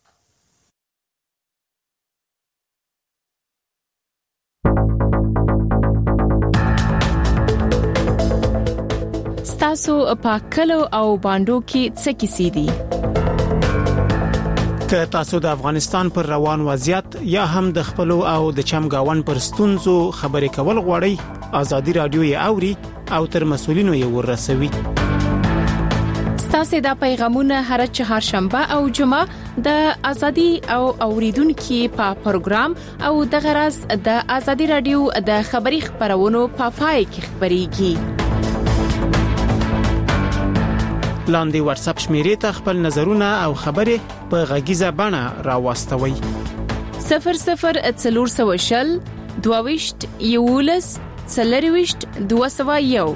تاسو په کلو او باندو کې څه کیسې دي؟ که تاسو د افغانستان پر روان وضعیت یا هم د خپل او د چمګاون پر ستونزو خبرې کول غواړئ، ازادي رادیو یې اوري او تر مسولینو یې ورسوي. تاسو د پیغامونه هر چهارشنبه او جمعه د ازادي او اوریدونکو په پروګرام او د غرض د ازادي رادیو د خبري خبرونو په پای کې خبريږي. لاندې واتس اپ شمیرې ته خپل نظرونه او خبرې په غږیزه بڼه راوستوي. صفر صفر څلور سوه شل دوه ویشت یولس څلور ویشت دوه سوه یو.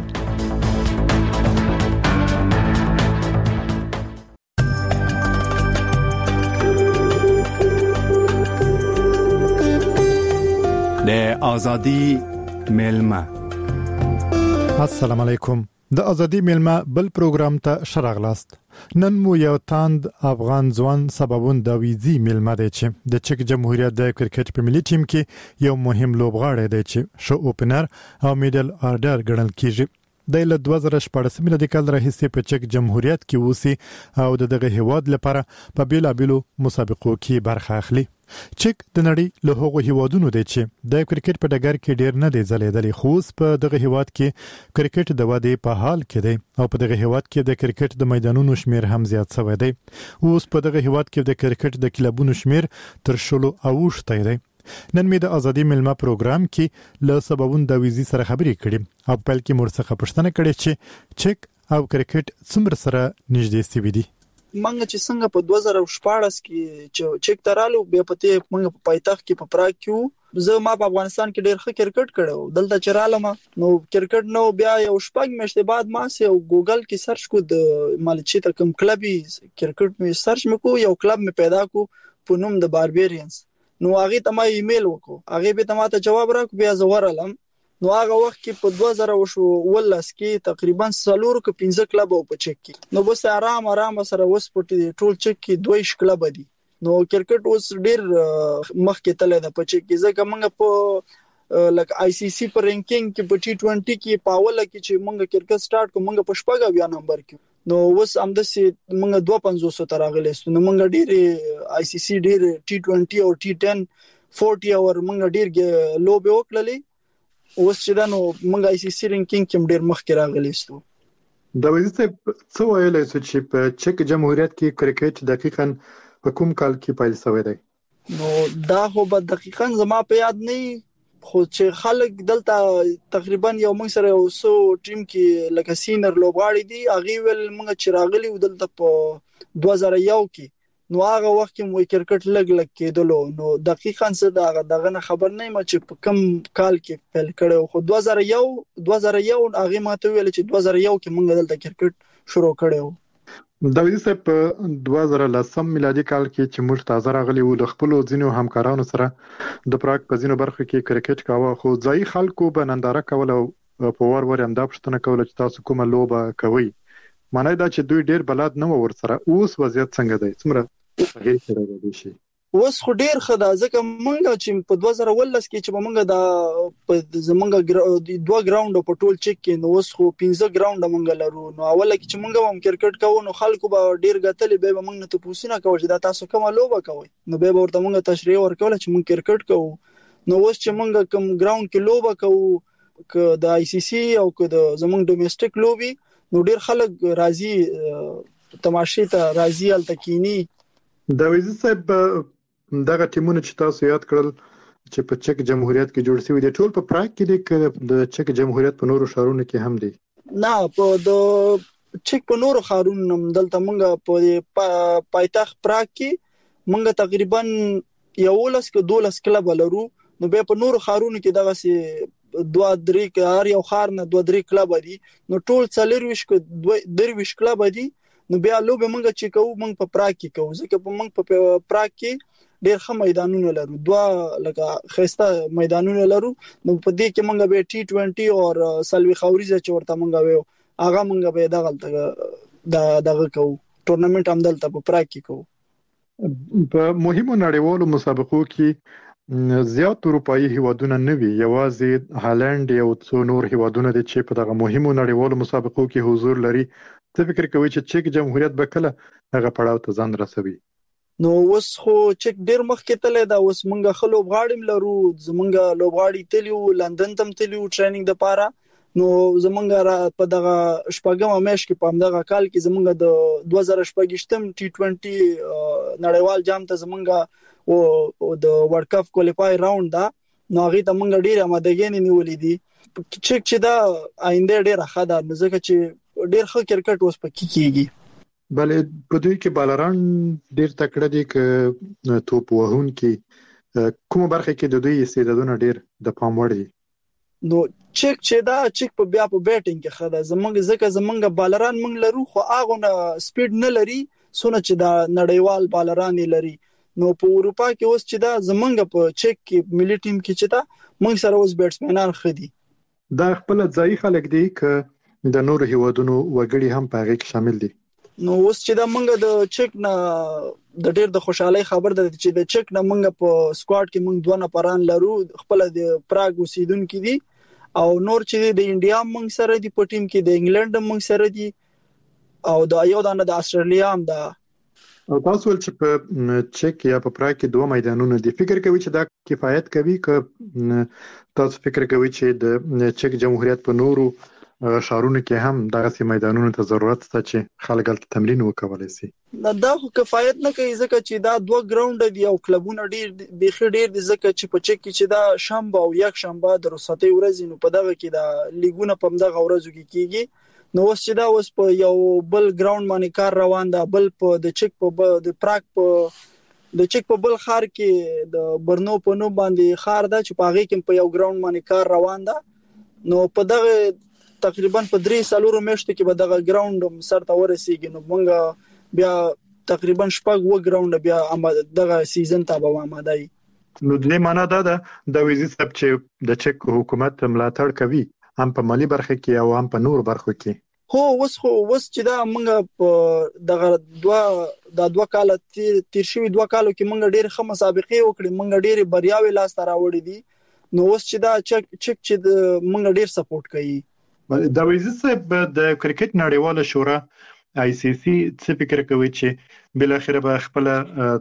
د ازادي ملما. السلام علیکم. د ازادي میلمه بل پروګرام ته شراغلاست. نن مو یو تاند افغان ځوان سببون د ویزي میلمه دی چې د چک جمهوریت د کرکټ په ملي ټیم کې یو مهم لوبغاړی دی چې شو اوپنر او میډل آرډر ګڼل کیږي. د ل دوه زره شپږ ملي کال راهیسې په چک جمهوریت کې اوسي او د دغه هیواد لپاره په بیلابیلو مسابقو کې برخه اخلي. چک د نړۍ له هغو هیوادونو دی چې د کرکټ په ډګر کې ډیر نه دی ځلیدلی، خو په دغه هیواد کې کرکټ د ودې په حال کې دی او په دغه هیواد کې د کرکټ د میدانونو شمیر هم زیات شوی دی. اوس په دغه هیواد کې د کرکټ د کلبونو شمیر تر شلو اوښتی دی. نن مې د ازادي میلمه پروګرام کې له سببون د ویزي سره خبرې کړې او بل کې مرڅخه پښتنه کړې چې چک او کرکټ څومره سره نږدې سوي دي. منګه چې څنګه په دوه زره شپږ کې چې چک ترالو بیا پته منګه په پایتخت کې په پراګ کې زه ما په افغانستان کې ډېر ښه کرکټ کړو. دلته چرالم نو کرکټ نو بیا یو شپږ میاشتې بعد ما سه ګوګل کې سرچ کو د مالچی ته کوم کلبي کرکټ مې سرچ مکو یو کلب مې پیدا کو په نوم د باربیرینز. نو هغه ته ما ایمیل وکړو، هغه به ته ماته جواب راکړ، بیا زه ورالم. نو هغه وخت کې په دوه زره ولس کې تقریبا څلور ک پنځه کلب او په چک کې نو بس آرام آرام سره وس پټي ټول چک کې دوه ش کلب دي. نو کرکټ اوس ډیر مخ کې تله ده په چک کې ځکه موږ په لک آی سی سی پر رینکینګ کې په ټي ټوئنټي کې پاوله کې چې موږ کرکټ سٹارټ کوم موږ په شپږ بیا نمبر کې نو اوس هم د سي موږ دوه پنځوس تر راغلیست. نو موږ ډیر آی سی سی ډیر ټي ټوئنټي او ټي ټن چالیس اور موږ ډیر لوب وکړلې. اوس چې دا نو موږ آی سی سی رینکینګ کې ډیر مخ کې راغلیستو. د ویزه څه ویلای چې په چک جمهوریت کې کرکټ دقیقاً په کوم کال کې پیل شوی دی؟ نو دا خو به دقیقاً زما په یاد نه، خو چې خلک دلته تقریبا یو موږ سره یو سو ټیم کې لکه سینر لوبغاړي دي هغه ول موږ چې راغلي دلته په دوه زره یو کې نو هغه وخت کې مو کرکټ لګ لګ کېدلو. نو دقیقاً څه دا دغه خبر نه ما چې په کم کال کې پیل کړو، خو دوه زره یو دوه زره یو هغه ماته ویل چې دوه زره یو کې موږ دلته کرکټ شروع کړو. د ویزه په دوه زره لسم میلادي کال کې چې موږ تازه راغلي وو د خپل ځینو همکارانو سره د پراګ په ځینو برخو کې کرکټ کاوه، خو ځای خلکو به ننداره کوله او په ور ور هم دا پښتنه کوله چې تاسو کومه لوبه کوي. معنی دا چې دوی ډیر بلد نه ور سره. اوس وضعیت څنګه دی؟ څومره اوس خو ډیر ښه ده ځکه مونږ چې په دوه زره ولس کې چې مونږ د زمونږ دوه ګراوند په ټول چک کې نو اوس خو پنځه ګراوند مونږ لرو. نو اول کې چې مونږ هم کرکټ کوو نو خلکو به ډیر غتلې به مونږ نه تاسو کوي چې دا تاسو کومه لوبه کوي، نو به ورته مونږ تشریح ورکول چې مونږ کرکټ کوو. نو اوس چې مونږ کوم ګراوند کې لوبه کوو ک د آی سی سی او ک د زمونږ ډومېسټک لوبي نو ډیر خلک راضي تماشې ته راضي التکینی. د ویزه صاحب دغه ټیمونه چې تاسو یاد کړل چې په چک جمهوریت کې جوړ شوی دي ټول په پراګ کې دي د چک جمهوریت په نورو ښارونو کې هم دي؟ نه، په د چک په نورو ښارونو هم دلته موږ په پایتخت پراګ کې موږ تقریبا یولس ک دولس کلب لرو. نو به په نورو ښارونو کې دغه سي دوه درې هر یو ښار نه دوه درې کلب دي، نو ټول څلور ویش ک دوه درویش کلب دي. نو بیا لوبه مونږ چې کوو مونږ په پراګ کې کوو ځکه په مونږ په پراګ کې ډېر ښه میدانونه لرو، دوه لکه خسته میدانونه لرو. نو په دې کې مونږ به ټي ټوئنټي او سلوي خوريزه چې ورته مونږ وایو هغه مونږ به دغه د دغه کوو ټورنمنت هم دلته په پراګ کې کوو. په مهمو نړیوالو مسابقو کې زیات اروپאי هیوادونه نه وي، یوازې هالند یو څو نور هیوادونه دي چې په دغه مهمو نړیوالو مسابقو کې حضور لري. څه فکر کوي چې چک جمهوریت به کله هغه پړاو ته ځان رسوي؟ نو اوس خو چک ډیر مخ کې تله دا اوس مونږه خلوب غاړم لرو، زمونږه لوبغاړي تلیو لندن تم تلیو ټریننګ د پاره. نو زمونږه په دغه شپږم میاشت کې په دغه کال کې زمونږه د دوه زره شپږم ټي ټوئنټي نړیوال جام ته زمونږه او د ورلد کپ کوالیفای راوند دا نو هغه ته مونږ ډیر آمادګي نیولې دي. چک چې دا آینده ډیر ښه ده ځکه چې ډیر ښه کرکټ اوس پکې کیږي. بلې په دوی کې بالران ډیر تکړه دي ک توپ وهون کې کومه برخه کې د دوی استعدادونه ډیر د پام وړ دي. نو چک چې دا چک په بیا په بیټینګ کې خدا زمونږ ځکه زمونږ بالران مونږ لرو خو هغه نه سپیډ نه لري سونه چې دا نړیوال بالران لري. نو په اروپا کې اوس چې دا زمونږ په چک کې ملي ټیم کې چې دا مونږ سره اوس بیټسمنان خدي دا خپل ځای خلک دي ک د نورو هیوادونو وګړي هم په هغه کې شامل دي. نو اوس چې دا منګه د چک نه د ډېر د خوشحالي خبر ده چې د چک نه منګه په سکواډ کې منګ دوه نفران لرو، خپل د پراګ اوسیدونکو دي او نور چې د انډیا منګ سره دي په ټیم کې، د انګلند منګ سره دي او د یو دانه د استرالیا هم ده. او تاسو ول چې په چک یا په پراګ کې دوه میدانونه دي، فکر کوي چې دا کفایت کوي که تاسو فکر کوي چې د چک جمهوریت په نورو شهرونو کې هم دغه سي میدانونو ته ضرورت شته چې خلک هلته تمرین وکولای شي؟ دا خو کفایت نه کوي ځکه چې دا دوه ګراوند دي او کلبونه ډیر بيخي ډیر دي، ځکه چې په چک کې چې دا شنبه او یک شنبه د رخصتي ورځې نو په دغه کې دا لیګونه په دغه ورځو کې کیږي. نو اوس چې دا اوس په یو بل ګراوند باندې کار روان ده، بل په د چک په د پراګ په د چک په بل خار کې د برنو په نو باندې خار ده چې په هغه کې په یو ګراوند باندې کار روان ده. نو په دغه تقریبا په درې سالورو میاشتو کې به دغه ګراوند سر ته ورسیږي. نو موږ بیا تقریبا شپږ و ګراوند بیا دغه سیزن ته به آماده یو. نو د دې معنا دا ده د ویزي سب چې د چک حکومت ملاتړ کوي هم په مالی برخه کې او هم په نور برخو کې. هو اوس خو اوس چې دا موږ په دغه دوه د دوه کال تیر تیر شوی دوه کالو کې موږ ډېر ښه مسابقې وکړې، موږ ډېر بریاوي لاس ته راوړې دي. نو اوس چې دا چک چک چې موږ ډېر سپورټ کوي. د ویزي سب د کرکټ نړیواله شورا آی سی سی څه فکر کوي چې بل اخر به خپل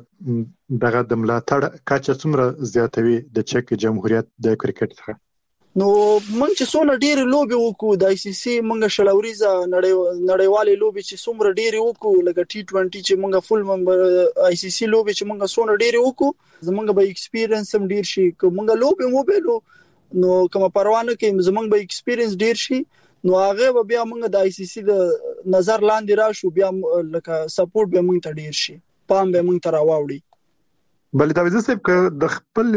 دغه د ملاتړ کچه څومره زیاتوي د چک جمهوریت د کرکټ څخه؟ نو موږ چې څونه ډېر لوبي وکړو د آی سی سی موږ شلوريزه نړیوالې لوبي چې څومره ډېر وکړو لکه ټي ټوئنټي چې موږ فل ممبر آی سی سی لوبي چې موږ څونه ډېر وکړو زمونږ به ایکسپیرینس هم ډېر شي. که موږ لوبي مو بیلو نو کوم پروانه کې زمونږ به ایکسپیرینس ډېر شي، نو هغه به بیا موږ د آی سی سی د نظر لاندې راشو، بیا لکه سپورټ به موږ ته ډېر شي، پام به موږ ته راوړي. بل دا ویزه صاحب که د خپل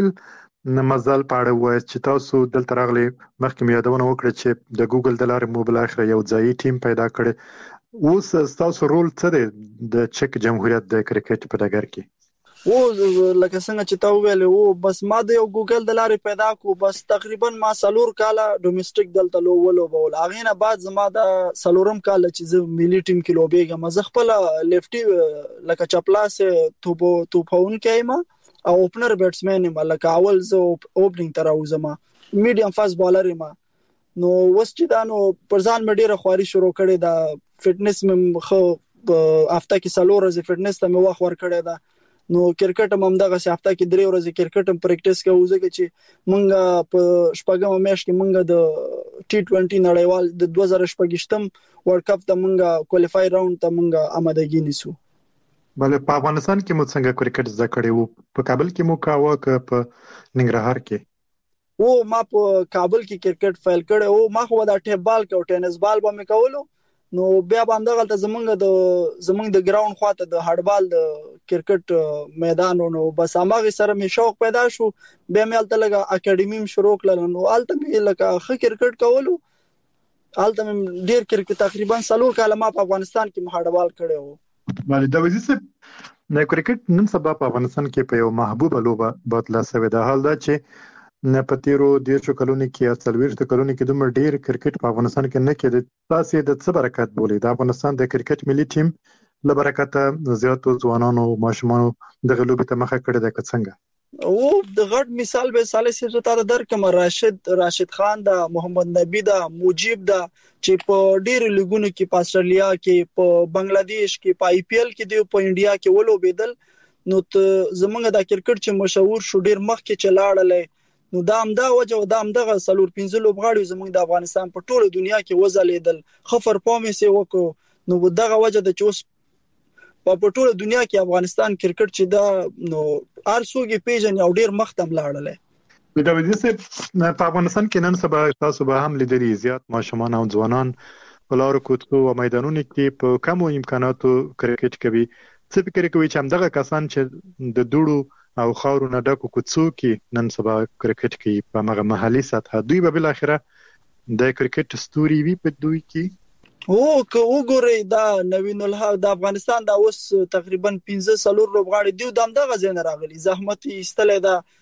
مزل پاړه وای چې تاسو دلته راغلي مخکې مې یادونه وکړه چې د ګوګل د لارې مو بل اخر یو ځای ټیم پیدا کړي، اوس تاسو رول څه دی د چک جمهوریت د کرکټ په ډګر کې؟ او لکه څنګه چې تا ویل او بس ما د یو ګوګل د لارې پیدا کو، بس تقریبا ما سلور کاله ډومېسټک دلته لوولو بول، هغه نه بعد زما د سلورم کال چې زه ملي ټیم کې لوبېږم، زه خپل لیفټي لکه چپلاس توپو توپون کېما او اوپنر بیټسمن یم، لکه اول زه اوپننګ تر اوسم میډیم فاست بالر یم. نو وس چې دا نو پرځان مې ډیره خواري شروع کړې دا فټنس مې خو هفته کې سلور ورځې فټنس ته مې وخت ور کړې دا. نو کرکټ هم دغه هفته کې درې ورځې کرکټ هم پریکټیس کوو، ځکه چې مونږ په شپږم میاشت کې مونږ د ټي ټوئنټي نړیوال د دوه زره شپږشتم ورلد کپ ته مونږ کوالیفای راوند ته مونږ آمادګي نیسو. بل په افغانستان کې مو څنګه کرکټ زده کړی وو؟ په کابل کې مو کاوه که په ننګرهار کې؟ او ما په کابل کې کرکټ فایل کړی او ما خو دا ټیپ بال او ټینس بال به مې کولو. نو بیا باندې غلطه زمونږ د زمونږ د ګراوند خواته د هډبال د کرکټ میدان نو بس هغه سره مې شوق پیدا شو، بیا مې الته لګه اکیډمي شروع کړل. نو الته مې لکه ښه کرکټ کولو، الته مې ډیر کرکټ تقریبا سلور کاله ما په افغانستان کې هډبال کړی وو. بله د وزیر صاحب د کرکټ نن سبا په افغانستان کې په یو محبوبه لوبه بدله شوې ده. حال دا چې نه په تیرو دیرشو کلونو کې یا څلوېښتو کلونو کې دومره ډیر کرکټ په افغانستان کې نه کېده. تاسو د څه برکت بولئ د افغانستان د کرکټ ملي ټیم له برکته زیاتو ځوانانو او ماشومانو دغه لوبې ته مخه کړې ده که څنګه؟ او د غټ مثال به صالح صاحب ته درکم، راشد راشد خان دا، محمد نبی دا، مجيب دا چې په ډیر لیګونو کې په استرالیا کې په بنگلاديش کې په آی پی ایل کې دی په انډیا کې ولوبېدل. نو زمونږ د کرکټ چې مشهور شو ډیر مخ کې چلاړل، نو دا هم دا وجه دا هم دغه سلور پنځه لوبغاړي زمونږ د افغانستان په ټوله دنیا کې وځلیدل، خفر پامې سي وکړو. نو دغه وجه د چوس په ټوله دنیا کې افغانستان کرکټ چې دا نو ارسوګي پیژن یو ډیر مختم لاړل. د وزیر صاحب په افغانستان کې نن سبا تاسو به هم لیدلي زیات ماشومان او ځوانان په لارو کوڅو او میدانونو کې په کمو امکاناتو کرکټ کوي. څه فکر کوي چې همدغه کسان چې د دوړو او خاورو نه ډکو کوڅو کې نن سبا کرکټ کوي په هغه محلي سطح، دوی به بل اخره د کرکټ ستوري وي په دوی کې؟ او که وګورئ دا نوین الحق د افغانستان دا اوس تقریبا پنځه سلور لوبغاړي دی دم دغه ځای نه راغلي، زحمت ایستل دا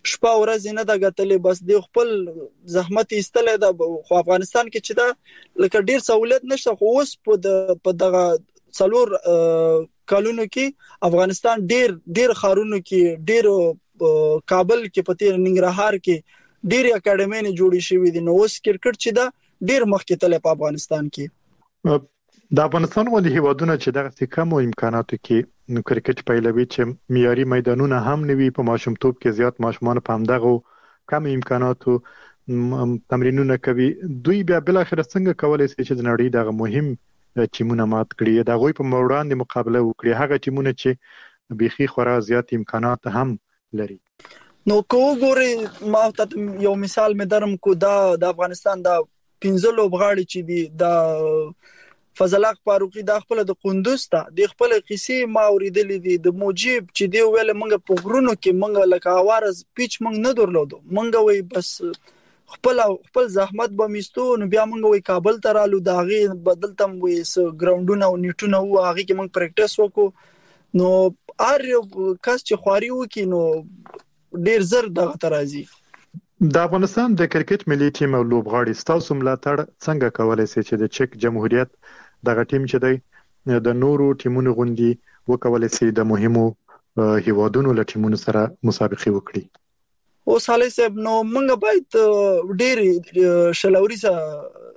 شپه ورځ نه دا غتلې بس د خپل زحمت ایستلې دا خو افغانستان کې چې دا لکه ډیر سہولت نشته خو اوس په د په دغه څلور کالونو کې افغانستان ډیر ډیر خارونو کې ډیر کابل کې پته ننګرهار کې ډیر اکیډمي نه جوړې شوې دي نو اوس کرکټ چې دا ډیر مخکې تللی په افغانستان کې د افغانستان ولې هیوادونه چې دغه کم امکاناتو کې کرکټ پیلوي چې معیاري میدانونه هم نوي په ماشومتوب کې زیات ماشومان په همدغه کم امکاناتو تمرینونه کوي دوی بیا بل اخر څنګه کولای شي چې د نړۍ دغه مهم ټیمونه مات کړي دا غوي په وړاندې مقابله وکړي هغه ټیمونه چې بيخي خورا زیات امکانات هم لري نو کو ګوري ما ته یو مثال مې درم کو دا د افغانستان دا پنځه لوبغاړي چې دي دا فضل حق فاروقي د خپل د قندوز ته د خپل قصې ما اوریدلې دي د موجب چې دی ویل منګه په غرونو کې منګه لکه اوارز پیچ منګ نه درلودو منګه وای بس خپل خپل زحمت به میستو نو بیا منګه وای کابل ته رالو دا غي بدلتم وای س ګراوندونه او نیټونه و هغه کې منګ پریکټیس وکړو نو ار کس چې خواري وکي نو ډیر زر دغه ترازی د افغانستان د کرکټ ملي ټیم او لوبغاړي ستاسو ملاتړ څنګه کولای شي چې د چک جمهوریت دغه ټیم چې دی د نورو ټیمونو غوندي وکولای شي د مهمو هیوادونو له ټیمونو سره مسابقه وکړي او سالي صاحب نو موږ باید ډېر شلوري سره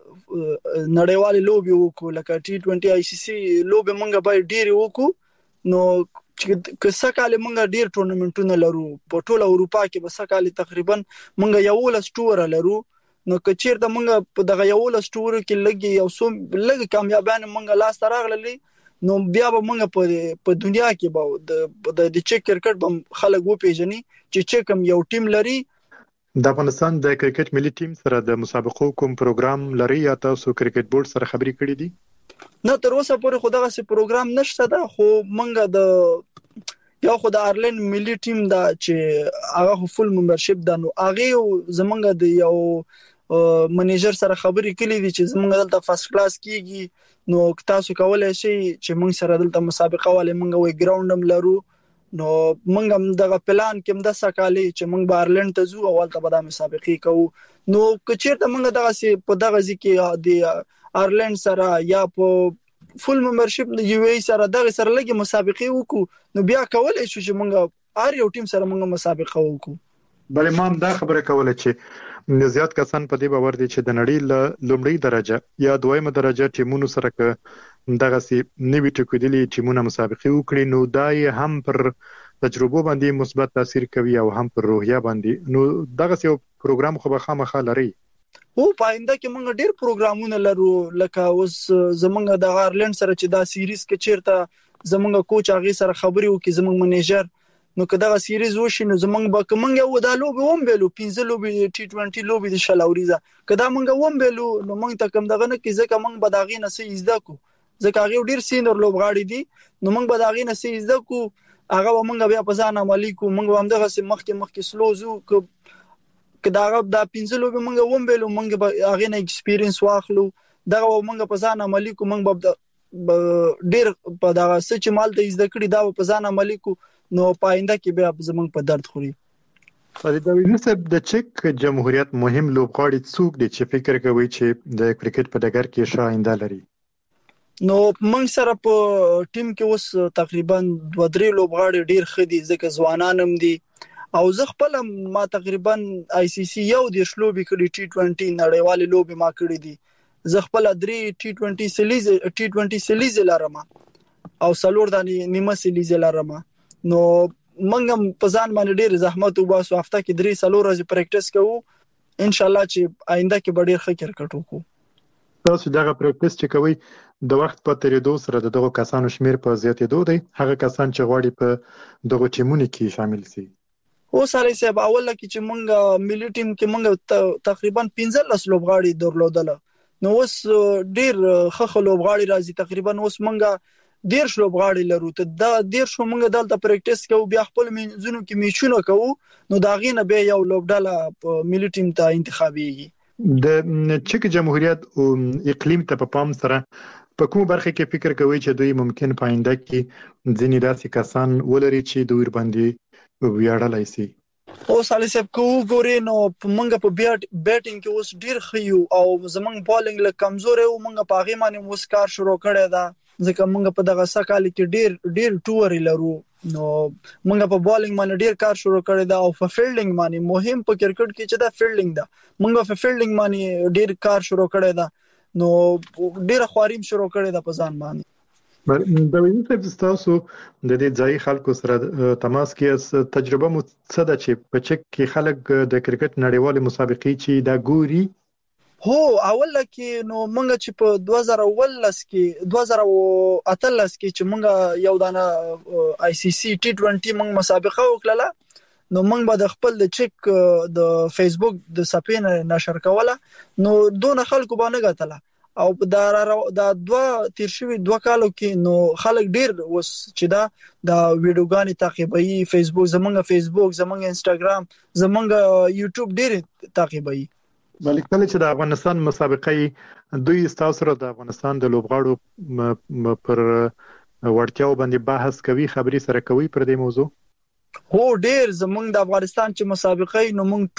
نړیوال لوبي وکړو لکه ټي ټوئنټي آی سی سی لوبي موږ باید ډېر وکړو نو که سکهاله موږ ډیر ټورنمنټونه لرو په ټوله اروپا کې به سکهاله تقریبا موږ یو لس ټور لرو نو که چیرته موږ په دغه یو لس ټور کې لګي یو سم لګ کامیابانه موږ لاس تراغللی نو بیا به موږ په په دنیا کې به د چک کرکټ به خلک و پیژني چې چکم یو ټیم لري د افغانستان د کرکټ ملي ټیم سره د مسابقو کوم پروګرام لري یا تاسو کرکټ بورډ سره خبرې کړې دي نه تر اوسه پورې خو دغه سي پروګرام نشته دا خو منګه د یو خو د آیرلند ملي ټیم دا چې هغه فول ممبرشپ دا نو هغه زمونږ د یو منیجر سره خبرې کړې دي چې زمونږ دلته فرست کلاس کیږي نو تاسو کولای شئ چې موږ سره دلته مسابقه والے موږ وی ګراوندم لرو نو موږ هم دغه پلان کې د سکالي چې موږ به آیرلند ته ځو اول ته به د مسابقه کوو نو کچېرته موږ دغه سي په دغه ځکه د آیرلند سره یا په فول ممبرشپ د یو ای سره دغه سره لګي مسابقه وکړو نو بیا کولای شو چې موږ ار یو ټیم سره موږ مسابقه وکړو بل امام دا خبره کوله چې زیات کسان په دې باور دي چې د نړۍ له لومړی درجه یا دویمه درجه ټیمونو سره ک دغه سي نوی ټکودلي ټیمونه مسابقه وکړي نو دای هم پر تجربه باندې مثبت تاثیر کوي او هم پر روحیه باندې نو دغه سي پروګرام خو به خامخا لري او پاینده کې موږ ډېر پروګرامونه لرو لکه اوس زمونږ د آیرلند سره چې دا سیریز کې چیرته زمونږ کوچ هغه سره خبرې وکړي زمونږ منیجر نو که دا سیریز وشي نو زمونږ به کومنګ یو د لوبي هم بیلو پنځه لوبي ټي ټوئنټي لوبي د شلاوريزه کدا موږ هم بیلو نو موږ ته کوم دغه نه کې ځکه موږ به داغې نه سي زده کو ځکه هغه ډېر سینر لوبغاړي دي نو موږ به داغې نه سي زده کو هغه موږ بیا په ځان عملی کو موږ هم دغه سم مخکې مخکې سلوزو کدا دا پنځه لوبي موږ هم بیلو موږ به هغه نه ایکسپیرینس واخلو دغه موږ په ځان عملی کو موږ به ډېر په دغه سچ مال ته زده کړی دا په ځان عملی کو نو پاینده کې بیا زمونږ په درد خوري فریدوی نسب د چک جمهوریت مهم لوبغاړي څوک دي چې فکر کوي چې د کرکټ په ډګر کې شاینده لري نو موږ سره په ټیم کې اوس تقریبا دوه درې لوبغاړي ډیر خدي ځکه ځوانان هم دي او زه خپل ما تقریبا آی سی سی یو د شلوبي کړي ټي ټوئنټي نړیوال لوبي ما کړی دي زه خپل درې ټي ټوئنټي سیریز ټي ټوئنټي سیریز لرم او سلور د نیمه سیریز لرم نو منګم په ځان باندې ډېر زحمت وباسو هفته کې درې سلور ورځې پریکټیس کوو ان شاء الله چې آینده کې به ډېر ښه کرکټ وکړو تاسو دغه پریکټیس چې کوي د وخت په تیریدو سره دغه کسانو شمیر په زیاتېدو دی هغه کسان چې غواړي په دغه ټیمونو کې شامل شي او سره صاحب اول کې چې مونږ ملي ټیم کې مونږ تقریبا پنځه لس لوبغاړي درلودل نو اوس ډېر ښه لوبغاړي راځي تقریبا اوس مونږ ډیر شلوب غاړي لرو ته دا ډیر شو موږ دلته پریکټیس کوو بیا خپل منځونو کې میچونه کوو نو دا غینه به یو لوبډاله ملي ټیم ته انتخابيږي د چک جمهوریت او اقلیم ته په پام سره په کوم برخه کې فکر کوي چې دوی ممکن پاینده کې ځینې داسې کسان ولري چې دوی باندې ویاړلای شي او سالي صاحب کو ګوري نو موږ په بیټینګ کې اوس ډیر خيو او زمنګ بالینګ له کمزور او موږ په هغه باندې اوس کار شروع کړی دا ځکه موږ په دغه سکهال کې ډیر ډیر ټور لرو نو موږ په بالینګ باندې ډیر کار شروع کړی دا او په فیلډینګ باندې مهم په کرکټ کې چې دا فیلډینګ دا موږ په فیلډینګ باندې ډیر کار شروع کړی دا نو ډیر خواریم شروع کړی دا په ځان باندې د ویني صاحب تاسو د دې ځای خلکو سره تماس کې تجربه مو څه ده چې په چک کې خلک د کرکټ نړیوال مسابقې چې دا ګوري هو اول کې نو مونږ چې په دوه زره ولس کې دوه زره اتلس کې چې مونږ یو دانه آی سی سی ټي ټوئنټي مونږ مسابقه وکړه نو مونږ به د خپل د چک د فیسبوک د صفحې نشر کوله نو دون خلکو باندې غتله او دا دا دوه تیر شوی دوه کالو کې نو خلک ډیر وس چې دا د ویډیوګانی تعقیبوي فیسبوک زمونږ فیسبوک زمونږ انستګرام زمونږ یوټیوب ډیر تعقیبوي بلکې کله چې د افغانستان مسابقې دوی تاسو سره د افغانستان د لوبغاړو پر وړتیاو باندې بحث کوي خبري سره کوي پر دې موضوع هو ډیر زمونږ د افغانستان چې مسابقې نو موږ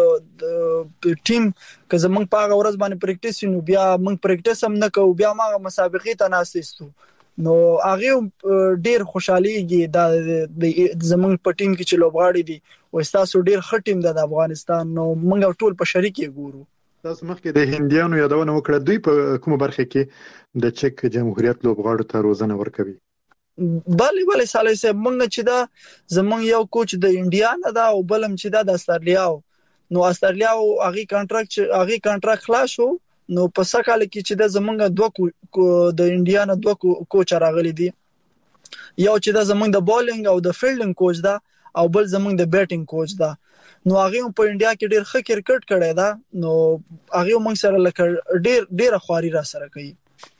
ټول ټیم که زمونږ په هغه ورځ باندې پریکټیس نو بیا موږ پریکټیس هم نه کوو بیا ما مسابقې ته ناسېستو نو هغه ډیر خوشاليږي د زمونږ په ټیم کې چې لوبغاړي دي او تاسو ډیر ښه ټیم د افغانستان نو موږ ټول په شریک ګورو تاسو مخکې د هندیانو یادونه وکړه دوی په کومه برخه کې د چک جمهوریت لوبغاړو ته روزنه ورکوي بله بله سالي صاحب موږ چې دا زمونږ یو کوچ د انډیا نه دا او بلم چې دا د استرالیا نو استرالیا هغه کانټراکټ هغه کانټراکټ خلاص شو نو په سکهال کې چې د زمونږ دوه د انډیا نه دوه کوچ راغلي دي یو چې د زمونږ د بالینګ او د فیلډینګ کوچ دا او بل زمونږ د بیټینګ کوچ دا نو هغه په انډیا کې ډیر ښه کرکټ کړی دا نو هغه موږ سره لکه ډیر ډیر خواري را سره کوي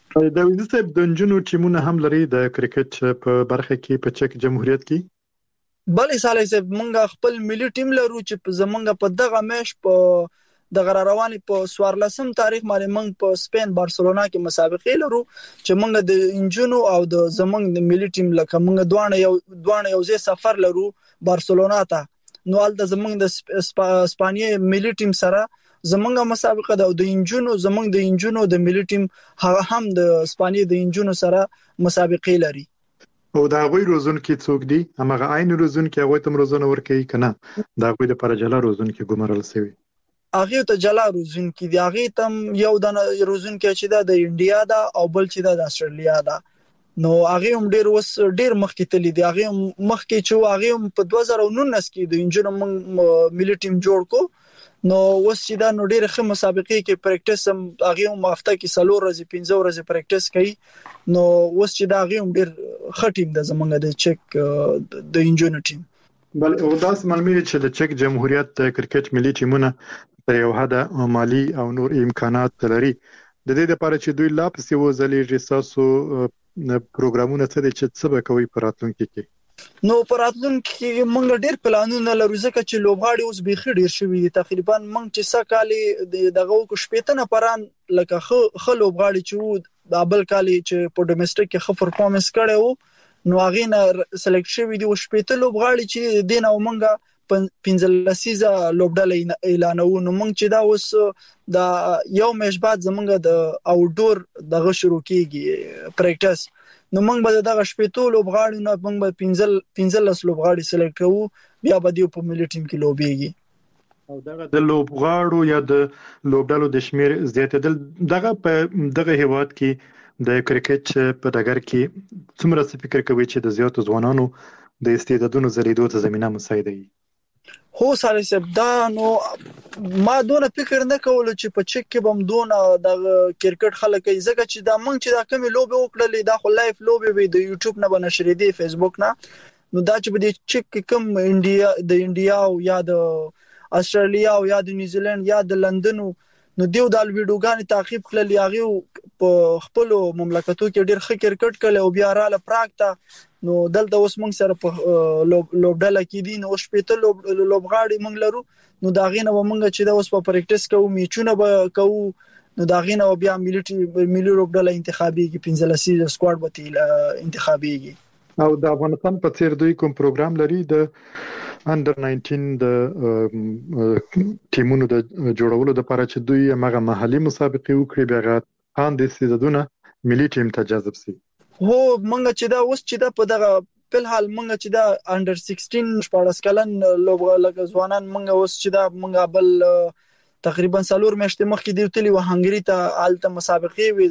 د ویني صاحب د جنونو ټیمونه هم لري د کرکټ په برخه کې په چک جمهوریت کې بلې سالي صاحب موږ خپل ملي ټیم لرو چې زمونږ په دغه میش په د غرارواني په سوارلسم تاریخ باندې موږ په سپین بارسلونا کې مسابقې لرو چې موږ د انجونو او د زمونږ د ملي ټیم لکه موږ دوه یو دوه یو ځای سفر لرو بارسلونا ته نو الته زمونږ د اسپانیا ملي ټیم سره زمونږ مسابقه د انجونو زمونږ د انجونو د ملي ټیم هغه هم د اسپانیا د انجونو سره مسابقې لري او دا غوي روزون کې څوک دي هغه عین روزون کې هغه تم روزونه ورکوي کنه دا غوي د پرجلا روزون کې ګمرل سوي هغه ته جلا روزون کې دی هغه تم یو د روزون کې چې دا د انډیا دا او بل چې دا د استرالیا دا نو هغه هم ډیر وس ډیر مخکې تللی دی هغه مخکې چې هغه په دوه زره نولس کې د انجونو ملي ټیم جوړ کو نو اوس چې دا نو ډېر ښه مسابقې کې پریکټیس هم هغه هم هفته کې څلور ورځې پنځه ورځې پریکټیس کوي نو اوس چې دا هغه هم ډېر ښه ټیم د زمونږ د چک د انجونو ټیم بل او داس معلومه چې د چک جمهوریت کرکټ ملي ټیمونه تر یو حد مالی او نور امکانات لري د دې لپاره چې دوی لا پسې وځلې رساسو پروګرامونه څه دي چې څه به کوي په راتلونکي کې نو پراتلونکو کې موږ ډېر پلانونه لرو ځکه چې لوبغاړي اوس بيخي ډېر شوي دي تقریبا موږ چې سکهالي دغه کو شپېته نفران لکه خو لوبغاړي چې د بل کالي چې په ډومېسټک کې خو پرفورمنس کړي وو نو هغه نه سلیکټ شوي دي او شپېته لوبغاړي چې دین او موږ پنځلسیزه لوبډله اعلانو نو موږ چې دا اوس د یو میش بعد زمونږ د اوټډور دغه شروع کیږي پریکټیس نو موږ به دغه شپېتو لوبغاړي نه موږ به پنځل پنځلس لوبغاړي سلیکټ کوو بیا به دی په ملي ټیم کې لوبيږي او دغه د لوبغاړو یا د لوبډلو د شمیر زیاتېدل دغه په دغه هیواد کې د کرکټ په ډګر کې څومره فکر کوي چې د زیاتو ځوانانو د استعدادونو زریدو ته زمينه مساعده وي هو سره سب دا نو ما دونه فکر نه کول چې په چک کې بم دونه د کرکټ خلک ځکه چې دا مونږ چې دا کمی لوبه وکړلې دا خو لایف لوبه وي د یوټیوب نه بنشر دي فیسبوک نه نو دا چې په چک کم انډیا د انډیا او یا د استرالیا او یا د نیوزیلند یا د لندن نو دیو د ویډیوګان تعقیب کړل یاغي په خپل مملکتو کې ډېر ښه کرکټ کړل او بیا رااله پراکټه نو دلته اوس موږ سره په لوبډله کې دي نو شپېته لوبغاړي موږ لرو نو دا غینه موږ چې دا اوس په پریکټیس کوو میچونه به کوو نو دا غینه بیا ملي ملي لوبډله انتخابيږي پنځلسي سکواډ به انتخابيږي او د افغانستان په څیر دوی کوم پروګرام لري د انډر ناینټین د ټیمونو د جوړولو لپاره چې دوی هغه محلي مسابقې وکړي بیا غان د سیزدونه ملي ټیم ته جذب شي. هو مونږ چې دا اوس چې دا په دغه په حال مونږ چې دا انډر سیکسټین شپږ کلن لوبغاړي ځوانان مونږ اوس چې دا مونږ بل تقریبا څلور میاشتې مخکې دی تللی و هنګری ته آلته مسابقې وي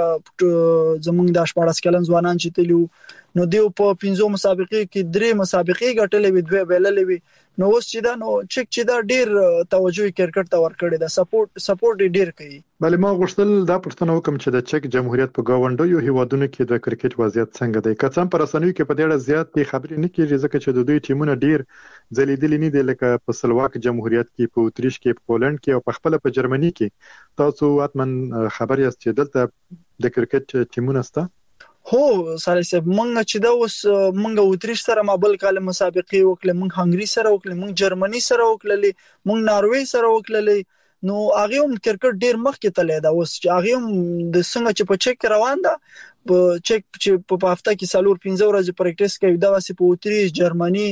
زمونږ زمونږ د شپږ کلن ځوانان چې تللی نو دیو په پنځو مسابقې کې درې مسابقې ګټلې وي دوه بیللې وي نو اوس چې دا نو چک چې دا ډیر توجه کرکټ ته ورکړي دا سپورټ سپورټ ډیر کوي. بلې ما غوښتل دا پښتنه وکم چې د چک جمهوریت په گاونډیو هیوادونو کې د کرکټ وضعیت څنګه دی که څم پر اسانوي کې په ډېر زیات خبرې نه کیږي ځکه چې د دوی ټیمونه ډیر ځلیدلې نه دي لکه په سلواک جمهوریت کې په اتریش کې په پولند کې او په خپل په جرمني کې تاسو اتمن خبر یاست چې دلته د کرکټ ټیمونه سته. هو سالي صاحب مونږ چې دا اوس مونږ اتریش سره مابل کاله مسابقې وکړې مونږ هنګری سره وکړې مونږ جرمني سره وکړلې مونږ ناروې سره وکړلې نو هغه هم کرکټ ډیر مخکې تللی دا اوس چې هغه هم د څنګه چې په چک روان ده په چک چې په هفته کې سالور پنځه ورځې پریکټیس کوي دا واسي په اتریش جرمني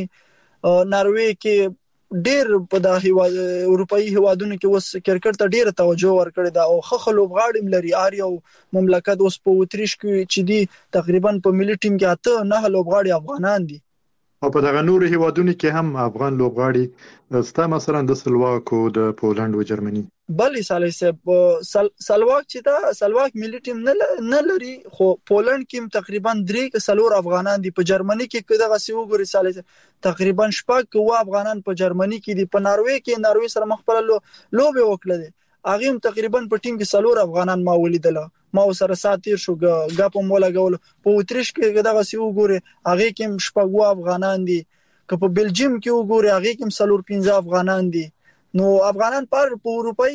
ناروې کې ډیر په د هیواد اروپאי هیوادونو کې اوس کرکټ ته ډیر توجه ورکړي دا او خخ لوبغاړي لري اریو مملکت اوس په اتریش کې چې دی تقریبا په ملي ټیم کې اته نه لوبغاړي افغانان دي او په دغه نور هیوادونو کې هم افغان لوبغاړي ستا مثلا د سلواک او د پولند او جرمني. بلې سالي صاحب سلواک چې دا سلواک ملي ټیم نه لري خو پولند کې تقریبا درې سلور افغانان دي په جرمني کې دغه سی وګوري سالي تقریبا شپږ و افغانان په جرمني کې دي په ناروې کې ناروې سره مخبل لوبه وکړه هغه هم تقریبا په ټیم کې سلور افغانان ما ولیدل ما سره ساتیر شو غاپ مولا غول په اتریش کې دغه سی وګوري هغه کې شپږ و افغانان دي که په بلجیم کې وګوري هغه کې سلور پنځه افغانان دي نو افغانان پر په اروپאי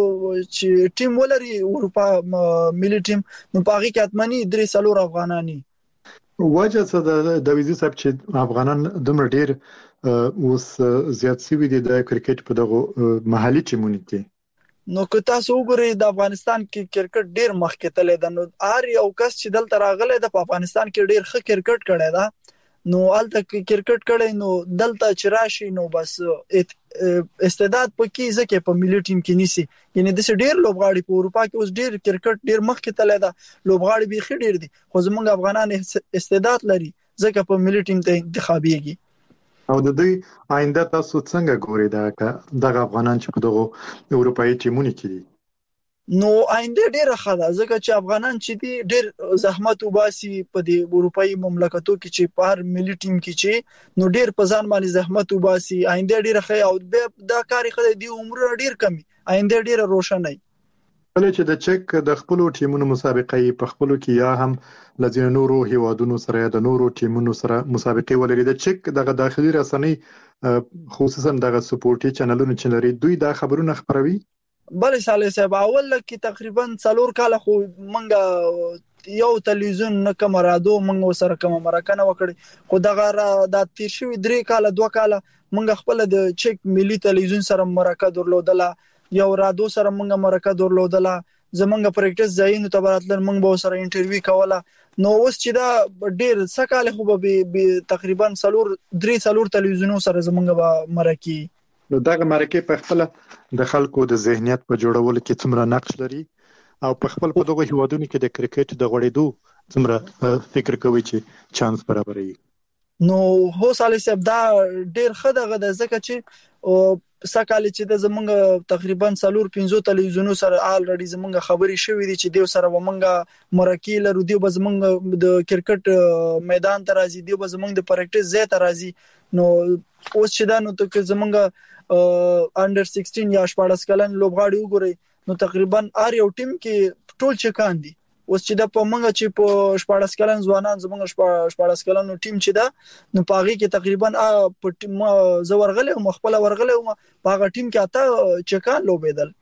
چې ټیم ولري اروپا ملي ټیم نو په هغه کې اتمنی درې سلور افغانانی وجه څه د ویزي صاحب چې افغانان دومره ډیر اوس زیات سوي دي د کرکټ په دغه محلي ټیمونو کې نو که تاسو وګورئ د افغانستان کې کرکټ ډیر مخکې تللی دی نو هر یو کس چې دلته راغلی د افغانستان کې ډیر ښه کرکټ کړی دا نو الته کرکټ کړی نو دلته چې راشي نو بس استعداد پکې ځکه په ملي ټیم کې نيسي یعنی د ډیر لوبغاړي په اروپا کې اوس ډیر کرکټ ډیر مخکې تللی دا لوبغاړي به خې ډیر دي خو زمونږ افغانان استعداد لري ځکه په ملي ټیم ته انتخابيږي. او د دوی آینده تاسو څنګه ګورئ دا دغه افغانان چې په دغه اروپאי ټیمونو کې دي؟ نو آینده ډیره ښه ده ځکه چې افغانان چې دي ډیر زحمت وباسي په دې اروپאי مملکتو کې چې په هر ملي ټیم کې چې نو ډیر په ځان باندې زحمت وباسي آینده ډیره ښه او دا کاری خدای دی عمر ډیر کمی آینده ډیره روښانه کله چې د چک د خپل ټیمونو مسابقې په خپل کې یا هم لزین نورو هیوادونو سره د نورو ټیمونو سره مسابقې ولري د چک دغه داخلي رسنۍ خصوصا دغه سپورټي چینلونو چې لري دوی دا خبرونه خبروي. بلې سالي صاحب اول کې تقریبا څلور کال خو منګه یو تلویزیون نه کوم رادیو منګه سره کوم مرکه وکړي خو دغه د تیر شوی درې کال دوه کال منګه خپل د چک ملي تلویزیون سره مرکه درلودله یو رادیو سره منګه مرکه درلودله زمونږ پریکټیس ځایونو ته براتل منګه به سره انټرویو کوله نو اوس چې دا ډیر سکاله خو به تقریبا سلور درې سلور تلویزیونو سره زمونږ به مرکه نو دغه مرکه په خپل د خلکو د ذهنیت په جوړولو کې څومره نقش لري او په خپل په دغه هیوادونو کې د کرکټ د غوړېدو څومره فکر کوي چې چانس برابرې نو هو سالي صاحب دا ډیر ښه دغه د ځکه چې سکاله چې د زمونږ تقریبا سلور پنځو تلویزیونو سره الریډي زمونږ خبري شوې دي چې دیو سره ومنګه مرکه لرو دیو زمونږ د کرکټ میدان ته راځي دیو زمونږ د پریکټیس ځای ته راځي نو اوس چې دا نو ته زمونږ انډر سیکسټین یا شپږ کلن لوبغاړي وګورئ نو تقریبا ار یو ټیم کې ټول چکان دي اوس چې دا په منګه چې په شپږ کلن ځوانان زمونږ شپږ کلن ټیم چې دا نو پاغي کې تقریبا په ټیم زورغله او مخبل ورغله او پاغه ټیم کې اته چکان لوبېدل.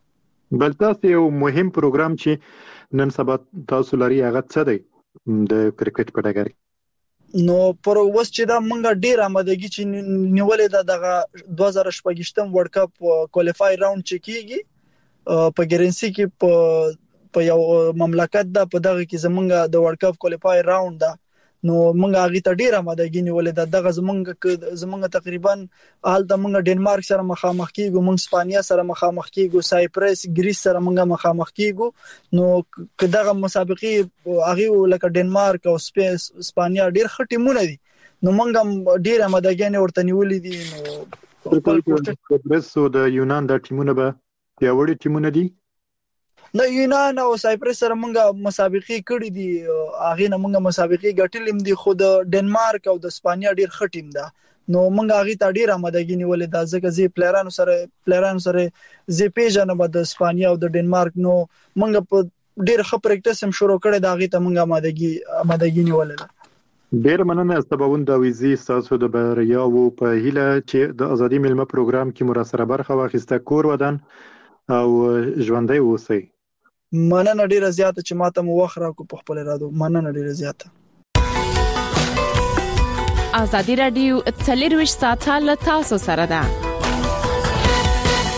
بل تاسو یو مهم پروګرام چې نن سبا تاسو لري هغه څه دی د کرکټ په ډګر نو پر اوس چې دا منګه ډیر آمادګي چې نیولې ده دغه دوه زره شپږم ورلد کپ کوالیفای راوند چې کیږي په ګرنسي کې په په یو مملکت دا په دغه کې زمونږ د ورلد کپ کوالیفای راوند دا نو موږ هغه ته ډیره مدګی نیولې ده دغه زمونږ زمونږ تقریبا حال د موږ ډنمارک سره مخامخ کیږو موږ اسپانیا سره مخامخ کیږو سایپرس ګریس سره موږ مخامخ کیږو نو کداغه مسابقې هغه لکه ډنمارک او سپیس اسپانیا ډیر خټیمونه دي نو موږ ډیره مدګی ورته نیولې دي نو خپل سایپرس او د یونان د ټیمونه به پیاوړي ټیمونه دي د یونان او سایپرس سره موږ مسابقې کړې دي هغه نه موږ مسابقې ګټلې دي خو د ډنمارک او د اسپانیا ډیر ښه ټیم ده نو موږ هغه ته ډیر آمادګي نیولې ده ځکه چې پلیرانو سره پلیرانو سره زی پیژنه به د اسپانیا او د ډنمارک نو موږ په ډیر ښه پریکټیس هم شروع کړی دا هغه ته موږ آمادګي آمادګي نیولې ده ډیر مننه سباوند د ویزي ساسو د بریا او په هیله چې د ازادي ملما پروګرام کې مراسره برخه واخیسته کور ودان او ژوندۍ اوسئ مننه ډیره زیاته چې ماته مو وخت راکو په خپل رادو مننه ډیره زیاته ازادي رادیو څلور ویشت ساعته له تاسو سره ده